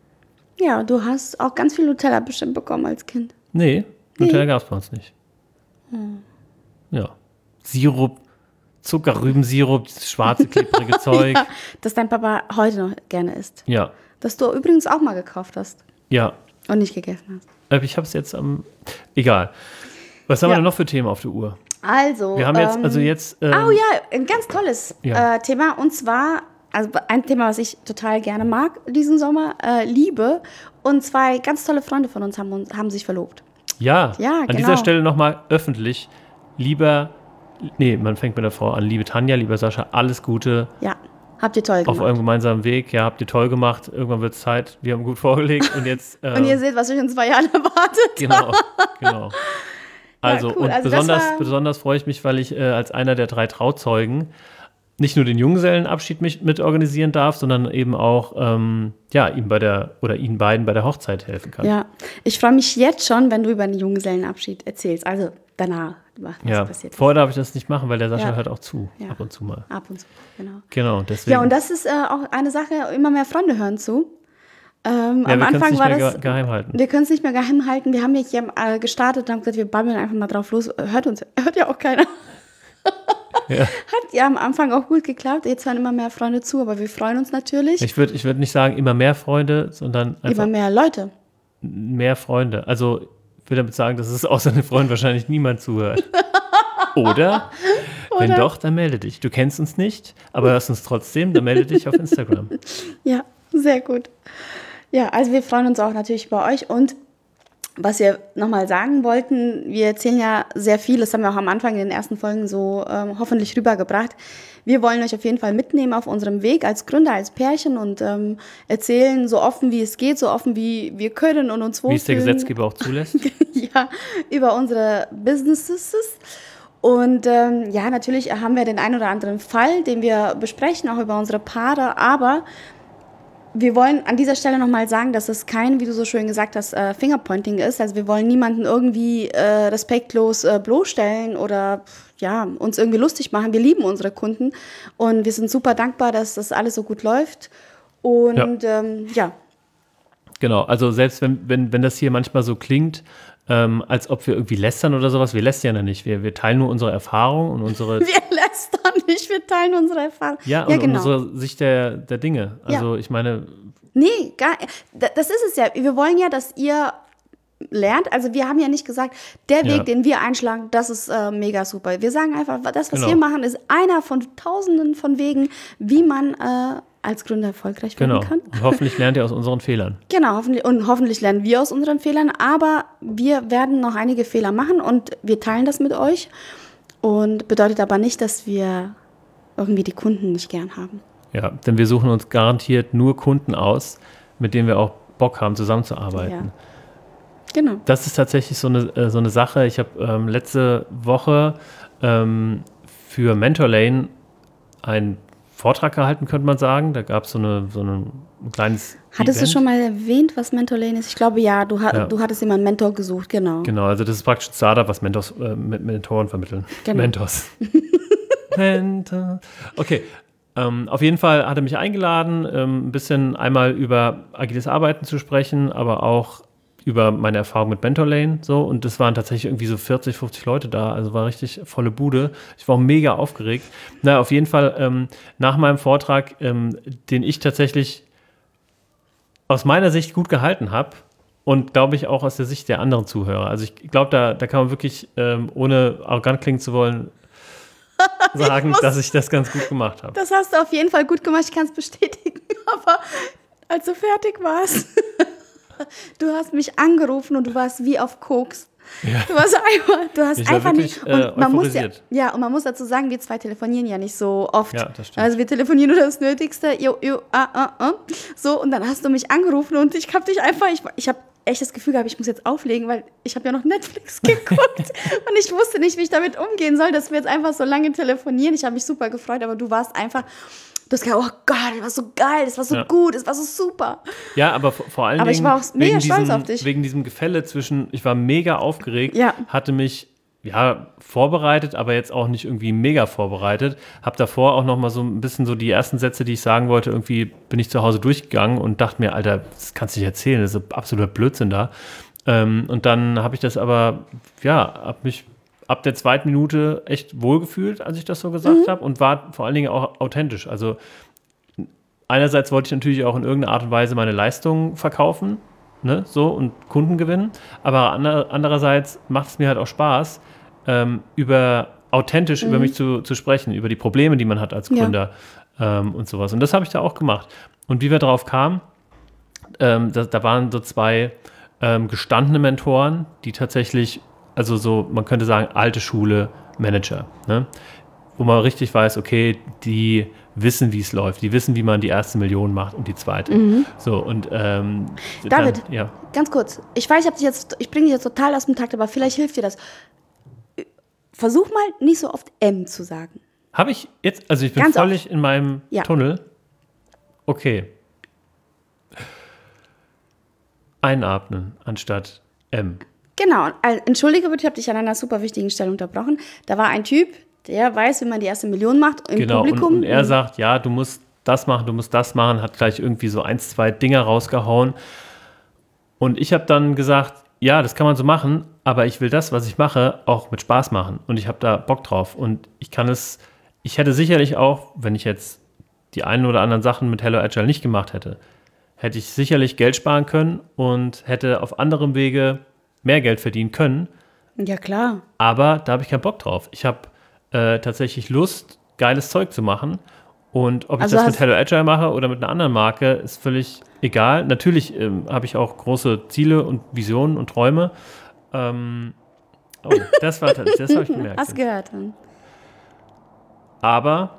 Ja, du hast auch ganz viel Nutella bestimmt bekommen als Kind. Nee, Nutella nee. gab es bei uns nicht. Hm. Ja. Sirup, Zuckerrübensirup, dieses schwarze, klebrige Zeug. Ja, das dein Papa heute noch gerne isst. Ja. Das du übrigens auch mal gekauft hast. Ja. Und nicht gegessen hast. Ich habe es jetzt am... Egal. Was haben ja. wir denn noch für Themen auf der Uhr? Also... Wir haben jetzt, ähm, also jetzt... Ähm, oh ja, ein ganz tolles ja. äh, Thema. Und zwar... Also ein Thema, was ich total gerne mag diesen Sommer, äh, Liebe. Und zwei ganz tolle Freunde von uns haben, uns, haben sich verlobt. Ja, ja an genau. dieser Stelle nochmal öffentlich. Lieber, nee, man fängt mit der Frau an. Liebe Tanja, lieber Sascha, alles Gute. Ja, habt ihr toll gemacht. Auf eurem gemeinsamen Weg, ja, habt ihr toll gemacht. Irgendwann wird es Zeit. Wir haben gut vorgelegt und jetzt... Äh, und ihr seht, was euch in zwei Jahren erwartet. Genau, genau. Also, ja, cool. und also besonders, besonders freue ich mich, weil ich äh, als einer der drei Trauzeugen nicht nur den Junggesellenabschied mit, mit organisieren darf, sondern eben auch ähm, ja, ihm bei der oder ihnen beiden bei der Hochzeit helfen kann. Ja, ich freue mich jetzt schon, wenn du über den Junggesellenabschied erzählst. Also danach, was ja, passiert ist. Vorher darf ich das nicht machen, weil der Sascha ja. hört auch zu, ja. ab und zu mal. Ab und zu, genau. Genau, deswegen. Ja, und das ist äh, auch eine Sache, immer mehr Freunde hören zu. Ähm, ja, am wir Anfang nicht war mehr das, geheim halten. Wir können es nicht mehr geheim halten. Wir haben ja hier äh, gestartet und haben gesagt, wir babbeln einfach mal drauf los. Hört uns, hört ja auch keiner. Ja. Hat ja am Anfang auch gut geklappt. Jetzt hören immer mehr Freunde zu, aber wir freuen uns natürlich. Ich würde ich würd nicht sagen, immer mehr Freunde, sondern einfach immer mehr Leute. Mehr Freunde. Also ich will damit sagen, dass es außer den Freunden wahrscheinlich niemand zuhört. Oder? Oder? Wenn doch, dann melde dich. Du kennst uns nicht, aber hörst uns trotzdem, dann melde dich auf Instagram. Ja, sehr gut. Ja, also wir freuen uns auch natürlich über euch und was wir nochmal sagen wollten, wir erzählen ja sehr viel, das haben wir auch am Anfang in den ersten Folgen so ähm, hoffentlich rübergebracht. Wir wollen euch auf jeden Fall mitnehmen auf unserem Weg als Gründer, als Pärchen und ähm, erzählen so offen wie es geht, so offen wie wir können und uns wohlfühlen. Wie es der Gesetzgeber auch zulässt. Ja, über unsere Businesses. Und ähm, ja, natürlich haben wir den einen oder anderen Fall, den wir besprechen, auch über unsere Paare, aber wir wollen an dieser Stelle nochmal sagen, dass es kein, wie du so schön gesagt hast, äh, Fingerpointing ist. Also wir wollen niemanden irgendwie äh, respektlos äh, bloßstellen oder ja, uns irgendwie lustig machen. Wir lieben unsere Kunden und wir sind super dankbar, dass das alles so gut läuft. Und ja. Ähm, ja. Genau, also selbst wenn, wenn, wenn das hier manchmal so klingt, ähm, als ob wir irgendwie lästern oder sowas, wir lästern ja nicht. Wir, wir teilen nur unsere Erfahrungen und unsere... Wir lästern nicht, wir teilen unsere Erfahrung. Ja, und, ja genau. und unsere Sicht der, der Dinge. Also ja. ich meine... Nee, gar, das ist es ja. Wir wollen ja, dass ihr lernt. Also wir haben ja nicht gesagt, der Weg, ja. den wir einschlagen, das ist äh, mega super. Wir sagen einfach, das, was genau. wir machen, ist einer von tausenden von Wegen, wie man äh, als Gründer erfolgreich werden genau. kann. Und hoffentlich lernt ihr aus unseren Fehlern. Genau, hoffentlich, und hoffentlich lernen wir aus unseren Fehlern, aber wir werden noch einige Fehler machen und wir teilen das mit euch und bedeutet aber nicht, dass wir irgendwie die Kunden nicht gern haben. Ja, denn wir suchen uns garantiert nur Kunden aus, mit denen wir auch Bock haben, zusammenzuarbeiten. Ja. Genau. Das ist tatsächlich so eine, so eine Sache. Ich habe ähm, letzte Woche ähm, für Mentorlane einen Vortrag gehalten, könnte man sagen. Da gab so es so eine, ein kleines Hattest Event. du schon mal erwähnt, was Mentorlane ist? Ich glaube, ja du, ha- ja. du hattest immer einen Mentor gesucht, genau. Genau, also das ist praktisch ein Startup, was Mentors, äh, mit Mentoren vermitteln. Genau. Mentors. Mentor. Okay. Ähm, auf jeden Fall hat er mich eingeladen, ähm, ein bisschen einmal über agiles Arbeiten zu sprechen, aber auch über meine Erfahrung mit Mentorlane, so, und das waren tatsächlich irgendwie so vierzig, fünfzig Leute da, also war richtig volle Bude. Ich war auch mega aufgeregt. Na, auf jeden Fall ähm, nach meinem Vortrag, ähm, den ich tatsächlich aus meiner Sicht gut gehalten habe und glaube ich auch aus der Sicht der anderen Zuhörer. Also ich glaube, da, da kann man wirklich, ähm, ohne arrogant klingen zu wollen, sagen, ich muss, dass ich das ganz gut gemacht habe. Das hast du auf jeden Fall gut gemacht, ich kann es bestätigen, aber als du fertig warst, du hast mich angerufen und du warst wie auf Koks. Ja. Du warst einfach, du hast ich einfach wirklich, nicht. Und äh, man muss ja, ja, und man muss dazu sagen, wir zwei telefonieren ja nicht so oft. Ja, das stimmt. Also wir telefonieren nur das Nötigste. Jo, jo, ah, ah, ah. So, und dann hast du mich angerufen und ich habe dich einfach, ich, ich habe echt das Gefühl gehabt, ich muss jetzt auflegen, weil ich habe ja noch Netflix geguckt und ich wusste nicht, wie ich damit umgehen soll, dass wir jetzt einfach so lange telefonieren. Ich habe mich super gefreut, aber du warst einfach, du hast gesagt, oh Gott, das war so geil, das war so ja. gut, das war so super. Ja, aber vor, vor allen aber Dingen ich war auch mega wegen, stolz diesem, auf dich. wegen diesem Gefälle zwischen, ich war mega aufgeregt, ja. hatte mich ja, vorbereitet, aber jetzt auch nicht irgendwie mega vorbereitet. Habe davor auch noch mal so ein bisschen so die ersten Sätze, die ich sagen wollte, irgendwie bin ich zu Hause durchgegangen und dachte mir, Alter, das kannst du nicht erzählen, das ist absoluter Blödsinn da. Ähm, und dann habe ich das aber, ja, habe mich ab der zweiten Minute echt wohlgefühlt, als ich das so gesagt mhm. habe und war vor allen Dingen auch authentisch. Also einerseits wollte ich natürlich auch in irgendeiner Art und Weise meine Leistungen verkaufen, ne, so, und Kunden gewinnen, aber ander, andererseits macht es mir halt auch Spaß, ähm, über authentisch mhm. über mich zu, zu sprechen, über die Probleme, die man hat als Gründer ja. ähm, und sowas. Und das habe ich da auch gemacht. Und wie wir drauf kamen, ähm, da, da waren so zwei ähm, gestandene Mentoren, die tatsächlich, also so, man könnte sagen, alte Schule Manager, ne? Wo man richtig weiß, okay, die wissen, wie es läuft, die wissen, wie man die erste Million macht und die zweite. Mhm. So, und ähm, David, dann, ja. ganz kurz, ich weiß, ich, hab dich jetzt, ich bringe dich jetzt total aus dem Takt, aber vielleicht hilft dir das. Versuch mal, nicht so oft M zu sagen. Habe ich jetzt, also ich bin ganz völlig oft. in meinem ja. Tunnel. Okay. Einatmen anstatt M. Genau, entschuldige bitte, ich habe dich an einer super wichtigen Stelle unterbrochen. Da war ein Typ, der weiß, wie man die erste Million macht im genau, Publikum. Und, und er sagt, ja, du musst das machen, du musst das machen, hat gleich irgendwie so eins, zwei Dinger rausgehauen. Und ich habe dann gesagt, ja, das kann man so machen, aber ich will das, was ich mache, auch mit Spaß machen. Und ich habe da Bock drauf. Und ich kann es, ich hätte sicherlich auch, wenn ich jetzt die einen oder anderen Sachen mit Hello Agile nicht gemacht hätte, hätte ich sicherlich Geld sparen können und hätte auf anderem Wege mehr Geld verdienen können. Ja, klar. Aber da habe ich keinen Bock drauf. Ich habe äh, tatsächlich Lust, geiles Zeug zu machen. Und ob also ich das mit Hello Agile mache oder mit einer anderen Marke, ist völlig egal. Natürlich ähm, habe ich auch große Ziele und Visionen und Träume. Ähm, oh, das war das, das habe ich gemerkt. Hast gehört. Aber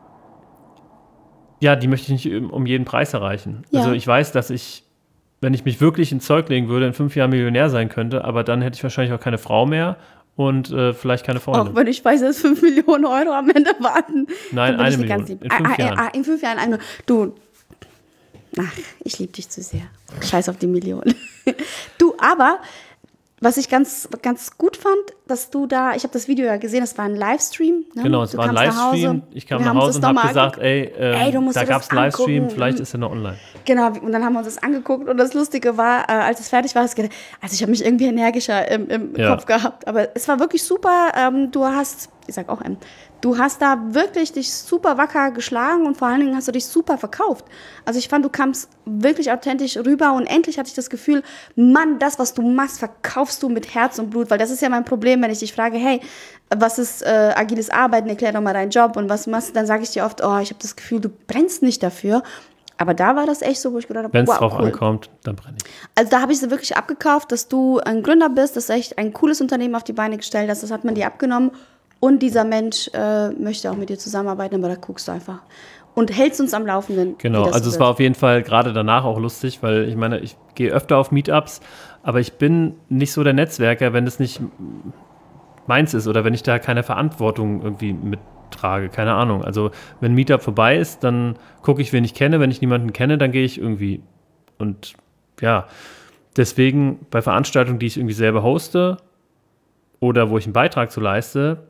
ja, die möchte ich nicht um jeden Preis erreichen. Ja. Also ich weiß, dass ich, wenn ich mich wirklich ins Zeug legen würde, in fünf Jahren Millionär sein könnte, aber dann hätte ich wahrscheinlich auch keine Frau mehr und äh, vielleicht keine Freundin. Auch wenn ich weiß, dass fünf Millionen Euro am Ende warten. Nein, eine Million. In fünf ah, Jahren. Ah, in fünf Jahren eine. Du, ach, ich liebe dich zu sehr. Scheiß auf die Million. Du, aber was ich ganz, ganz gut fand, dass du da, ich habe das Video ja gesehen, das war ein Livestream. Ne? Genau, es du war ein Livestream. Ich kam nach Hause und habe gesagt, ey, ähm, ey da gab es einen Livestream, vielleicht ist er noch online. Genau, und dann haben wir uns das angeguckt und das Lustige war, äh, als es fertig war, also ich habe mich irgendwie energischer im, im ja. Kopf gehabt, aber es war wirklich super. Ähm, du hast ich sag auch M, du hast da wirklich dich super wacker geschlagen und vor allen Dingen hast du dich super verkauft. Also ich fand, du kamst wirklich authentisch rüber und endlich hatte ich das Gefühl, Mann, das, was du machst, verkaufst du mit Herz und Blut, weil das ist ja mein Problem, wenn ich dich frage, hey, was ist äh, agiles Arbeiten, erklär doch mal deinen Job und was machst du, dann sage ich dir oft, oh, ich habe das Gefühl, du brennst nicht dafür. Aber da war das echt so, wo ich gedacht habe, wenn es wow, drauf cool. ankommt, dann brenne ich. Also da habe ich sie wirklich abgekauft, dass du ein Gründer bist, dass du echt ein cooles Unternehmen auf die Beine gestellt hast, das hat man dir abgenommen und dieser Mensch äh, möchte auch mit dir zusammenarbeiten, aber da guckst du einfach und hältst uns am Laufenden. Genau, also es war auf jeden Fall gerade danach auch lustig, weil ich meine, ich gehe öfter auf Meetups, aber ich bin nicht so der Netzwerker, wenn es nicht meins ist oder wenn ich da keine Verantwortung irgendwie mittrage, keine Ahnung. Also wenn ein Meetup vorbei ist, dann gucke ich, wen ich kenne. Wenn ich niemanden kenne, dann gehe ich irgendwie. Und ja, deswegen bei Veranstaltungen, die ich irgendwie selber hoste oder wo ich einen Beitrag zu leiste,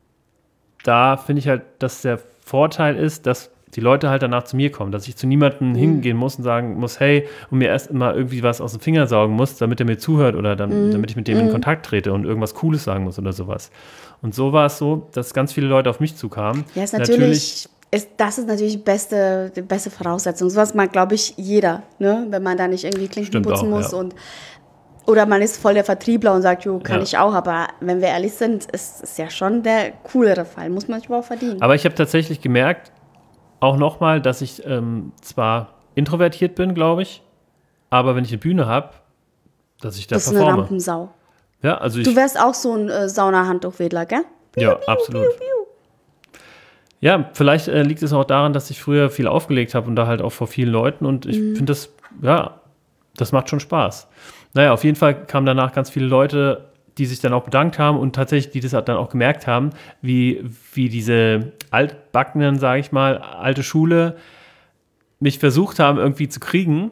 da finde ich halt, dass der Vorteil ist, dass die Leute halt danach zu mir kommen, dass ich zu niemandem mhm. hingehen muss und sagen muss, hey, und mir erst immer irgendwie was aus dem Finger saugen muss, damit er mir zuhört oder dann, mhm. damit ich mit dem mhm. in Kontakt trete und irgendwas Cooles sagen muss oder sowas. Und so war es so, dass ganz viele Leute auf mich zukamen. Ja, ist natürlich, natürlich ist, das ist natürlich die beste, die beste Voraussetzung. Sowas mag, glaube ich, jeder, ne? Wenn man da nicht irgendwie Klinken putzen auch, muss ja. und oder man ist voll der Vertriebler und sagt, jo, kann ja. ich auch, aber wenn wir ehrlich sind, ist es ja schon der coolere Fall, muss man sich aber auch verdienen. Aber ich habe tatsächlich gemerkt, auch nochmal, dass ich ähm, zwar introvertiert bin, glaube ich, aber wenn ich eine Bühne habe, dass ich da das performe. Das ist eine Rampensau. Ja, also ich, du wärst auch so ein äh, Sauna-Handtuchwedler, gell? Ja, piu, absolut. Piu, piu. Ja, vielleicht äh, liegt es auch daran, dass ich früher viel aufgelegt habe und da halt auch vor vielen Leuten und ich mhm. finde das, ja, das macht schon Spaß. Naja, auf jeden Fall kamen danach ganz viele Leute, die sich dann auch bedankt haben und tatsächlich, die das dann auch gemerkt haben, wie, wie diese altbackenen, sage ich mal, alte Schule mich versucht haben irgendwie zu kriegen,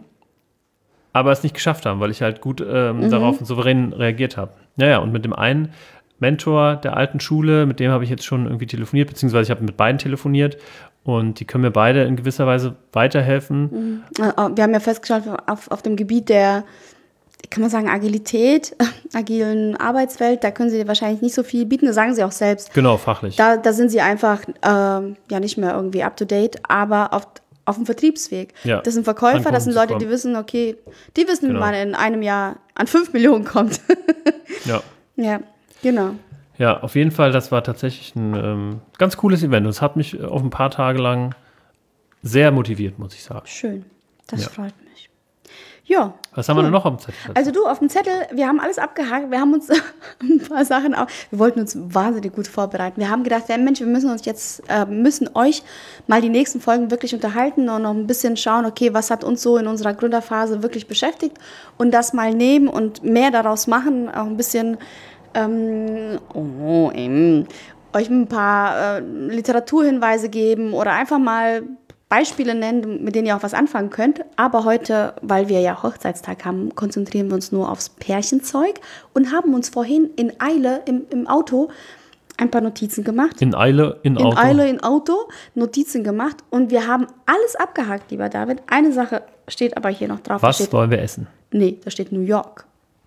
aber es nicht geschafft haben, weil ich halt gut ähm, mhm. darauf und souverän reagiert habe. Naja, und mit dem einen Mentor der alten Schule, mit dem habe ich jetzt schon irgendwie telefoniert, beziehungsweise ich habe mit beiden telefoniert und die können mir beide in gewisser Weise weiterhelfen. Mhm. Wir haben ja festgestellt, auf, auf dem Gebiet der kann man sagen, Agilität, agilen Arbeitswelt, da können sie wahrscheinlich nicht so viel bieten, das sagen sie auch selbst. Genau, fachlich. Da, da sind sie einfach ähm, ja nicht mehr irgendwie up to date, aber auf, auf dem Vertriebsweg. Ja. Das sind Verkäufer, das sind Leute, die wissen, okay, die wissen, genau. wie man in einem Jahr an fünf Millionen kommt. Ja. Ja, genau. Ja, auf jeden Fall, das war tatsächlich ein ähm, ganz cooles Event. Es hat mich auf ein paar Tage lang sehr motiviert, muss ich sagen. Schön, das ja. freut mich. Ja. Was haben cool. wir denn noch auf dem Zettel? Also du, auf dem Zettel, wir haben alles abgehakt, wir haben uns ein paar Sachen auch, wir wollten uns wahnsinnig gut vorbereiten. Wir haben gedacht, ja Mensch, wir müssen uns jetzt, äh, müssen euch mal die nächsten Folgen wirklich unterhalten und noch ein bisschen schauen, okay, was hat uns so in unserer Gründerphase wirklich beschäftigt und das mal nehmen und mehr daraus machen, auch ein bisschen ähm, oh, ähm, euch ein paar äh, Literaturhinweise geben oder einfach mal Beispiele nennen, mit denen ihr auch was anfangen könnt. Aber heute, weil wir ja Hochzeitstag haben, konzentrieren wir uns nur aufs Pärchenzeug und haben uns vorhin in Eile im, im Auto ein paar Notizen gemacht. In Eile in, in Auto? In Eile in Auto Notizen gemacht und wir haben alles abgehakt, lieber David. Eine Sache steht aber hier noch drauf. Was steht, wollen wir essen? Nee, da steht New York.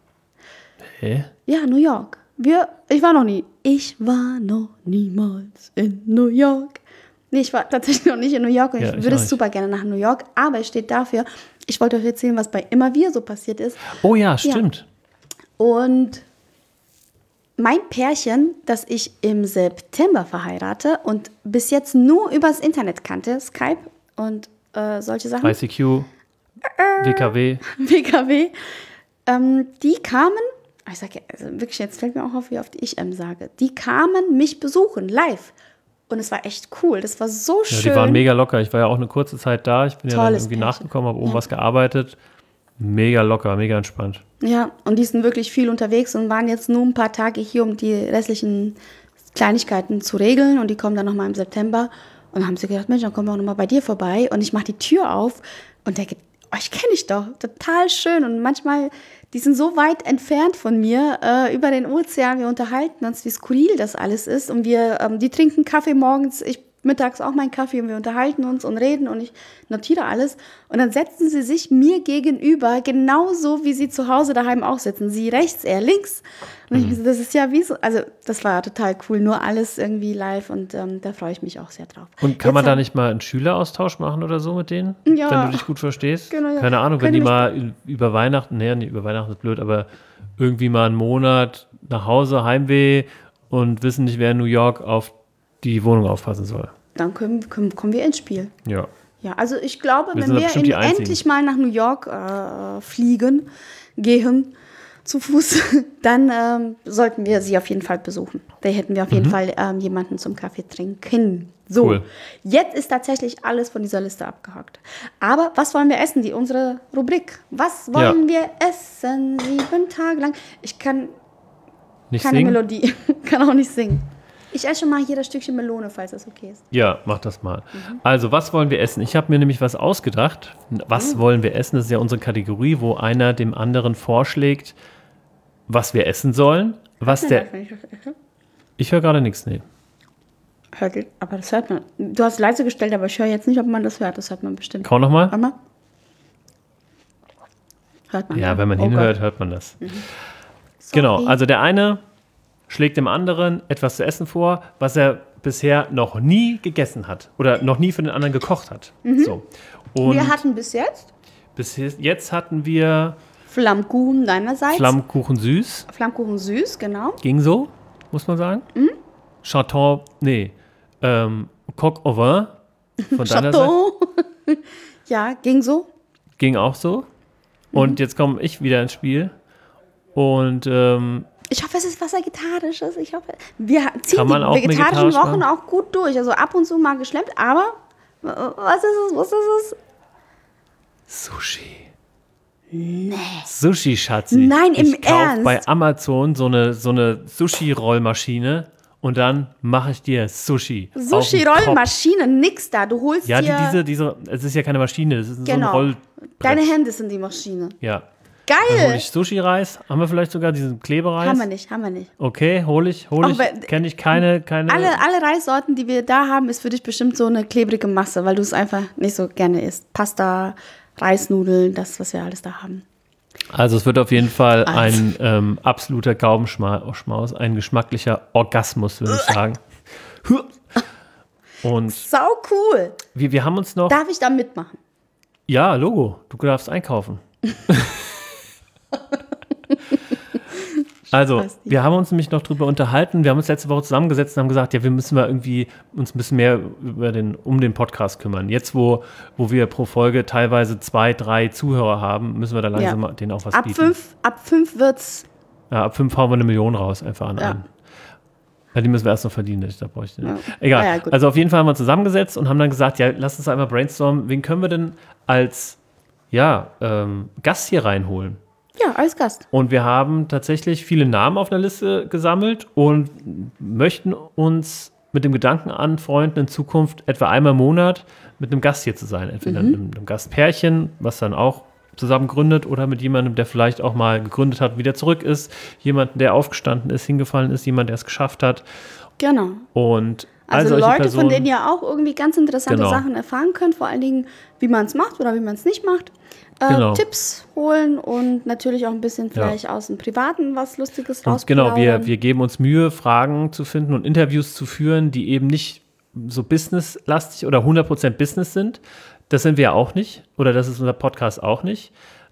Hä? Ja, New York. Wir, ich war noch nie. Ich war noch niemals in New York. Nee, ich war tatsächlich noch nicht in New York und ja, ich würde es super gerne nach New York, aber es steht dafür, ich wollte euch erzählen, was bei Immer Wir so passiert ist. Oh ja, stimmt. Ja. Und mein Pärchen, das ich im September verheirate und bis jetzt nur übers Internet kannte, Skype und äh, solche Sachen. I C Q, W K W. W K W. Ähm, die kamen, ich sage also wirklich, jetzt fällt mir auch auf, wie oft ich ähm sage, die kamen mich besuchen, live. Und es war echt cool. Das war so ja, schön. Die waren mega locker. Ich war ja auch eine kurze Zeit da. Ich bin Tolles ja dann irgendwie Pärchen. nachgekommen, habe oben ja. was gearbeitet. Mega locker, mega entspannt. Ja, und die sind wirklich viel unterwegs und waren jetzt nur ein paar Tage hier, um die restlichen Kleinigkeiten zu regeln. Und die kommen dann nochmal im September. Und dann haben sie gedacht, Mensch, dann kommen wir auch nochmal bei dir vorbei. Und ich mache die Tür auf und denke, euch kenne ich doch. Total schön. Und manchmal, die sind so weit entfernt von mir, äh, über den Ozean. Wir unterhalten uns, wie skurril das alles ist. Und wir, ähm, die trinken Kaffee morgens. Ich mittags auch meinen Kaffee und wir unterhalten uns und reden und ich notiere alles. Und dann setzen sie sich mir gegenüber, genauso wie sie zu Hause daheim auch sitzen. Sie rechts, er links. Und ich, das ist ja wie so, also das war total cool, nur alles irgendwie live und ähm, da freue ich mich auch sehr drauf. Und kann Jetzt man da hab- nicht mal einen Schüleraustausch machen oder so mit denen? Ja. Wenn du dich gut verstehst? Genau, ja. Keine Ahnung, wenn Können die mich- mal über Weihnachten, nee, nicht über Weihnachten ist blöd, aber irgendwie mal einen Monat nach Hause, Heimweh und wissen nicht, wer in New York auf die Wohnung aufpassen soll. Dann können, können, kommen wir ins Spiel. Ja. Ja, also ich glaube, Wir sind wenn da wir bestimmt in, die Einzigen. endlich mal nach New York äh, fliegen, gehen, zu Fuß, dann ähm, sollten wir sie auf jeden Fall besuchen. Da hätten wir auf jeden Fall ähm, jemanden zum Kaffee trinken. So, Cool. jetzt ist tatsächlich alles von dieser Liste abgehakt. Aber was wollen wir essen? Die unsere Rubrik. Was wollen wir essen? Sieben Tage lang. Ich kann Nicht keine singen? Melodie, kann auch nicht singen. Ich esse schon mal hier das Stückchen Melone, falls das okay ist. Ja, mach das mal. Also, was wollen wir essen? Ich habe mir nämlich was ausgedacht. Was wollen wir essen? Das ist ja unsere Kategorie, wo einer dem anderen vorschlägt, was wir essen sollen. Was der. Wenn ich das esse? Ich höre gerade nichts, nee. Hört, aber das hört man. Du hast leise gestellt, aber ich höre jetzt nicht, ob man das hört. Das hört man bestimmt. Kau nochmal. Warte mal. Hört man. Ja, wenn man Oh hinhört, Gott. hört man das. Sorry. Genau, also der eine schlägt dem anderen etwas zu essen vor, was er bisher noch nie gegessen hat oder noch nie für den anderen gekocht hat. So. Und Wir hatten bis jetzt bis jetzt hatten wir Flammkuchen deinerseits. Flammkuchen süß, Flammkuchen süß, genau. ging so, muss man sagen. Chaton, nee, ähm, Coq au vin von deiner Seite Chateau. Ja, ging so. ging auch so. Und jetzt komme ich wieder ins Spiel und ähm, Ich hoffe, es ist was Vegetarisches. Ich hoffe, wir ziehen Kann man die auch vegetarischen vegetarisch Wochen machen? auch gut durch. Also ab und zu mal geschleppt, aber äh, was ist es? Was ist es? Sushi. Nee. Sushi, Schatzi. Nein, im ich kauf Ernst? bei Amazon so eine, so eine Sushi-Rollmaschine und dann mache ich dir Sushi. auf den Kopf. Sushi-Rollmaschine, nix da. Du holst Ja, die, dir... diese, diese, es ist ja keine Maschine, das ist genau. so ein Roll. Deine Hände sind die Maschine. Ja. Dann hole Geil! ich Sushi-Reis. Haben wir vielleicht sogar diesen Klebereis? Haben wir nicht, haben wir nicht. Okay, hole ich, hole Auch ich. bei- Kenne ich keine, keine. Alle, alle Reissorten, die wir da haben, ist für dich bestimmt so eine klebrige Masse, weil du es einfach nicht so gerne isst. Pasta, Reisnudeln, das, was wir alles da haben. Also es wird auf jeden Fall Also. ein ähm, absoluter Gaumenschmaus, ein geschmacklicher Orgasmus, würde ich sagen. Und Sau cool! wir, wir haben uns noch. Darf ich da mitmachen? Ja, Logo, du darfst einkaufen. Also, Spaß, die- wir haben uns nämlich noch drüber unterhalten. Wir haben uns letzte Woche zusammengesetzt und haben gesagt, ja, wir müssen mal irgendwie uns ein bisschen mehr über den, um den Podcast kümmern. Jetzt, wo, wo wir pro Folge teilweise zwei, drei Zuhörer haben, müssen wir da langsam Ja. mal denen auch was Ab bieten. fünf, ab fünf wird's. Ja, ab fünf hauen wir eine Million raus, einfach an Ja. einen. Ja, die müssen wir erst noch verdienen, da brauche ich den. Ja. Egal. Ah ja, gut. Also auf jeden Fall haben wir uns zusammengesetzt und haben dann gesagt, ja, lass uns einmal brainstormen, wen können wir denn als ja, ähm, Gast hier reinholen? Ja, als Gast. Und wir haben tatsächlich viele Namen auf einer Liste gesammelt und möchten uns mit dem Gedanken anfreunden, in Zukunft etwa einmal im Monat mit einem Gast hier zu sein. Entweder Mhm. einem, einem Gastpärchen, was dann auch zusammen gründet, oder mit jemandem, der vielleicht auch mal gegründet hat, wieder zurück ist. Jemanden, der aufgestanden ist, hingefallen ist, jemand, der es geschafft hat. Genau. Und all Also solche Leute, Personen, von denen ihr auch irgendwie ganz interessante Genau. Sachen erfahren könnt, vor allen Dingen, wie man es macht oder wie man es nicht macht. Äh, Genau. Tipps holen und natürlich auch ein bisschen vielleicht aus dem Privaten was Lustiges Und rausplaudern. genau, wir, wir geben uns Mühe, Fragen zu finden und Interviews zu führen, die eben nicht so businesslastig oder hundert Prozent Business sind. Das sind wir ja auch nicht. Oder das ist unser Podcast auch nicht.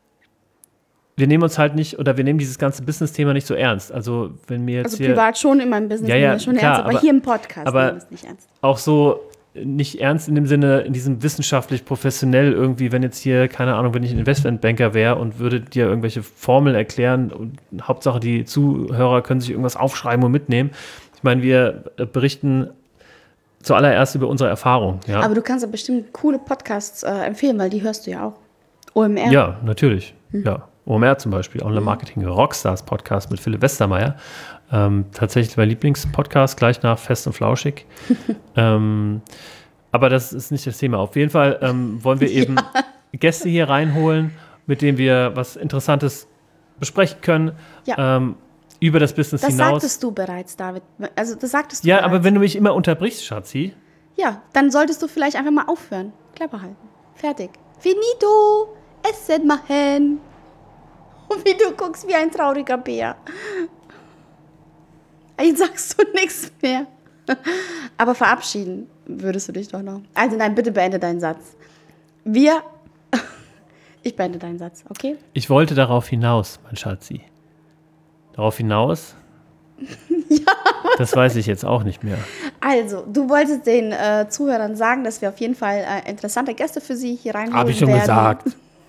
Wir nehmen uns halt nicht, oder wir nehmen dieses ganze Business-Thema nicht so ernst. Also wenn mir jetzt Also hier privat schon in meinem Business Ja, nehmen ja, wir schon klar, ernst, aber, aber- hier im Podcast aber- nehmen wir es nicht ernst. auch so nicht ernst in dem Sinne, in diesem wissenschaftlich professionell irgendwie, wenn jetzt hier, keine Ahnung, wenn ich ein Investmentbanker wäre und würde dir irgendwelche Formeln erklären und Hauptsache die Zuhörer können sich irgendwas aufschreiben und mitnehmen. Ich meine, wir äh, berichten zuallererst über unsere Erfahrung. Ja, Aber du kannst ja bestimmt coole Podcasts äh, empfehlen, weil die hörst du ja auch. O M R. ja natürlich. Hm. Ja, O M R zum Beispiel, Online Marketing Rockstars Podcast mit Philipp Westermeier. Ähm, tatsächlich mein Lieblingspodcast, gleich nach Fest und Flauschig. ähm, aber das ist nicht das Thema. Auf jeden Fall ähm, wollen wir eben Gäste hier reinholen, mit denen wir was Interessantes besprechen können. Ja. Ähm, über das Business Das hinaus. sagtest du bereits, David. Also das sagtest du Ja, bereits. aber wenn du mich immer unterbrichst, Schatzi, ja, dann solltest du vielleicht einfach mal aufhören. Klappe halten. Fertig. Finito. Essen machen. Und wie du guckst wie ein trauriger Bär. Jetzt sagst du nichts mehr. Aber verabschieden würdest du dich doch noch. Also nein, bitte beende deinen Satz. Wir... Ich beende deinen Satz, okay? Ich wollte darauf hinaus, mein Schatzi. Darauf hinaus? Ja. Das weiß ich jetzt auch nicht mehr. Also, du wolltest den äh, Zuhörern sagen, dass wir auf jeden Fall äh, interessante Gäste für sie hier reinholen Habe ich schon werden. gesagt.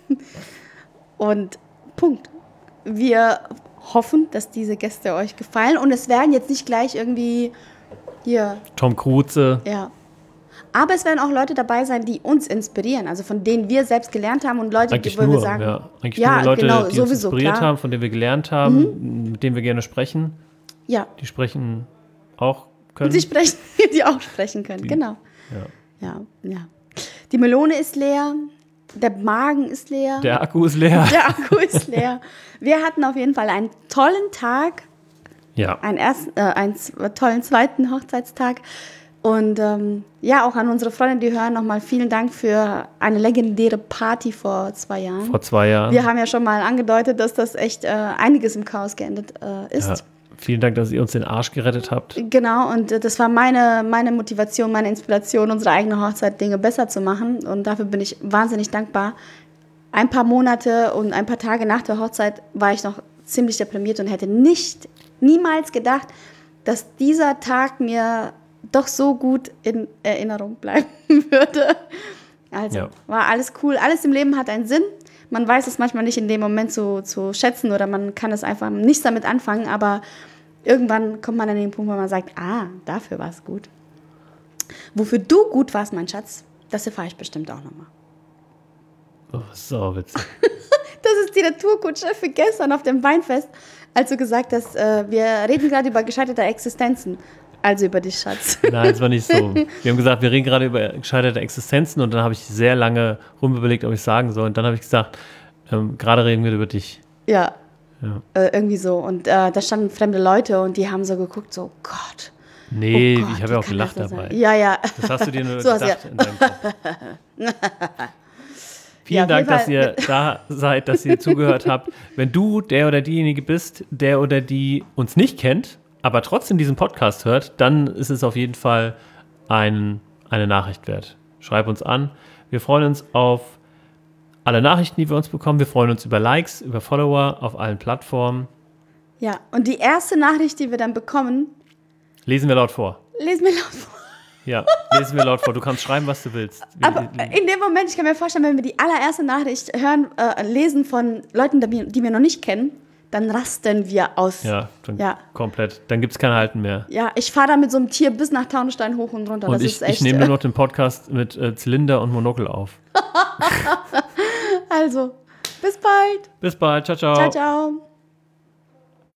Und Punkt. Wir hoffen, dass diese Gäste euch gefallen. Und es werden jetzt nicht gleich irgendwie hier... Tom Cruise. Ja. Aber es werden auch Leute dabei sein, die uns inspirieren, also von denen wir selbst gelernt haben und Leute, Eigentlich die wo nur, wir sagen, ja. Eigentlich ja, nur Leute, genau, die sowieso, uns inspiriert klar. haben, von denen wir gelernt haben, mhm. mit denen wir gerne sprechen. Ja. Die sprechen auch können. Die sprechen, die auch sprechen können, die, genau. Ja. ja, ja. Die Melone ist leer, der Magen ist leer. Der Akku ist leer. Der Akku ist leer. Wir hatten auf jeden Fall einen tollen Tag. Ja. Einen, ersten, äh, einen tollen zweiten Hochzeitstag. Und ähm, ja, auch an unsere Freunde, die hören, nochmal vielen Dank für eine legendäre Party vor zwei Jahren. Vor zwei Jahren. Wir haben ja schon mal angedeutet, dass das echt äh, einiges im Chaos geendet äh, ist. Ja. Vielen Dank, dass ihr uns den Arsch gerettet habt. Genau, und äh, das war meine, meine Motivation, meine Inspiration, unsere eigene Hochzeit, Dinge besser zu machen. Und dafür bin ich wahnsinnig dankbar. Ein paar Monate und ein paar Tage nach der Hochzeit war ich noch ziemlich deprimiert und hätte nicht, niemals gedacht, dass dieser Tag mir doch so gut in Erinnerung bleiben würde. Also ja. War alles cool. Alles im Leben hat einen Sinn. Man weiß es manchmal nicht in dem Moment zu, zu schätzen oder man kann es einfach nichts damit anfangen, aber irgendwann kommt man an den Punkt, wo man sagt, ah, dafür war es gut. Wofür du gut warst, mein Schatz, das erfahre ich bestimmt auch nochmal. Oh, so witzig. Das ist die Retourkutsche für gestern auf dem Weinfest, als du gesagt hast, äh, wir reden gerade über gescheiterte Existenzen. Also über dich, Schatz. Nein, es war nicht so. Wir haben gesagt, wir reden gerade über gescheiterte Existenzen und dann habe ich sehr lange rumüberlegt, ob ich es sagen soll. Und dann habe ich gesagt, ähm, gerade reden wir über dich. Ja, ja. Äh, irgendwie so. Und äh, da standen fremde Leute und die haben so geguckt, so Gott. Nee, oh Gott, ich habe ja auch gelacht dabei. Sein? Ja, ja. Das hast du dir nur so gedacht ja. in deinem Kopf. Vielen ja, Dank, dass ihr da seid, dass ihr zugehört habt. Wenn du der oder diejenige bist, der oder die uns nicht kennt, aber trotzdem diesen Podcast hört, dann ist es auf jeden Fall ein, eine Nachricht wert. Schreib uns an. Wir freuen uns auf alle Nachrichten, die wir uns bekommen. Wir freuen uns über Likes, über Follower auf allen Plattformen. Ja, und die erste Nachricht, die wir dann bekommen... Lesen wir laut vor. Lesen wir laut vor. Ja, lesen wir laut vor. Du kannst schreiben, was du willst. Wie, aber in dem Moment, ich kann mir vorstellen, wenn wir die allererste Nachricht hören, äh, lesen von Leuten, die, die wir noch nicht kennen, dann rasten wir aus. Ja, dann ja. komplett. Dann gibt es kein Halten mehr. Ja, ich fahre da mit so einem Tier bis nach Taunusstein hoch und runter. Und das ich, ist echt, ich nehme nur noch den Podcast mit äh, Zylinder und Monokel auf. Also, bis bald. Bis bald. Ciao, ciao. Ciao, ciao.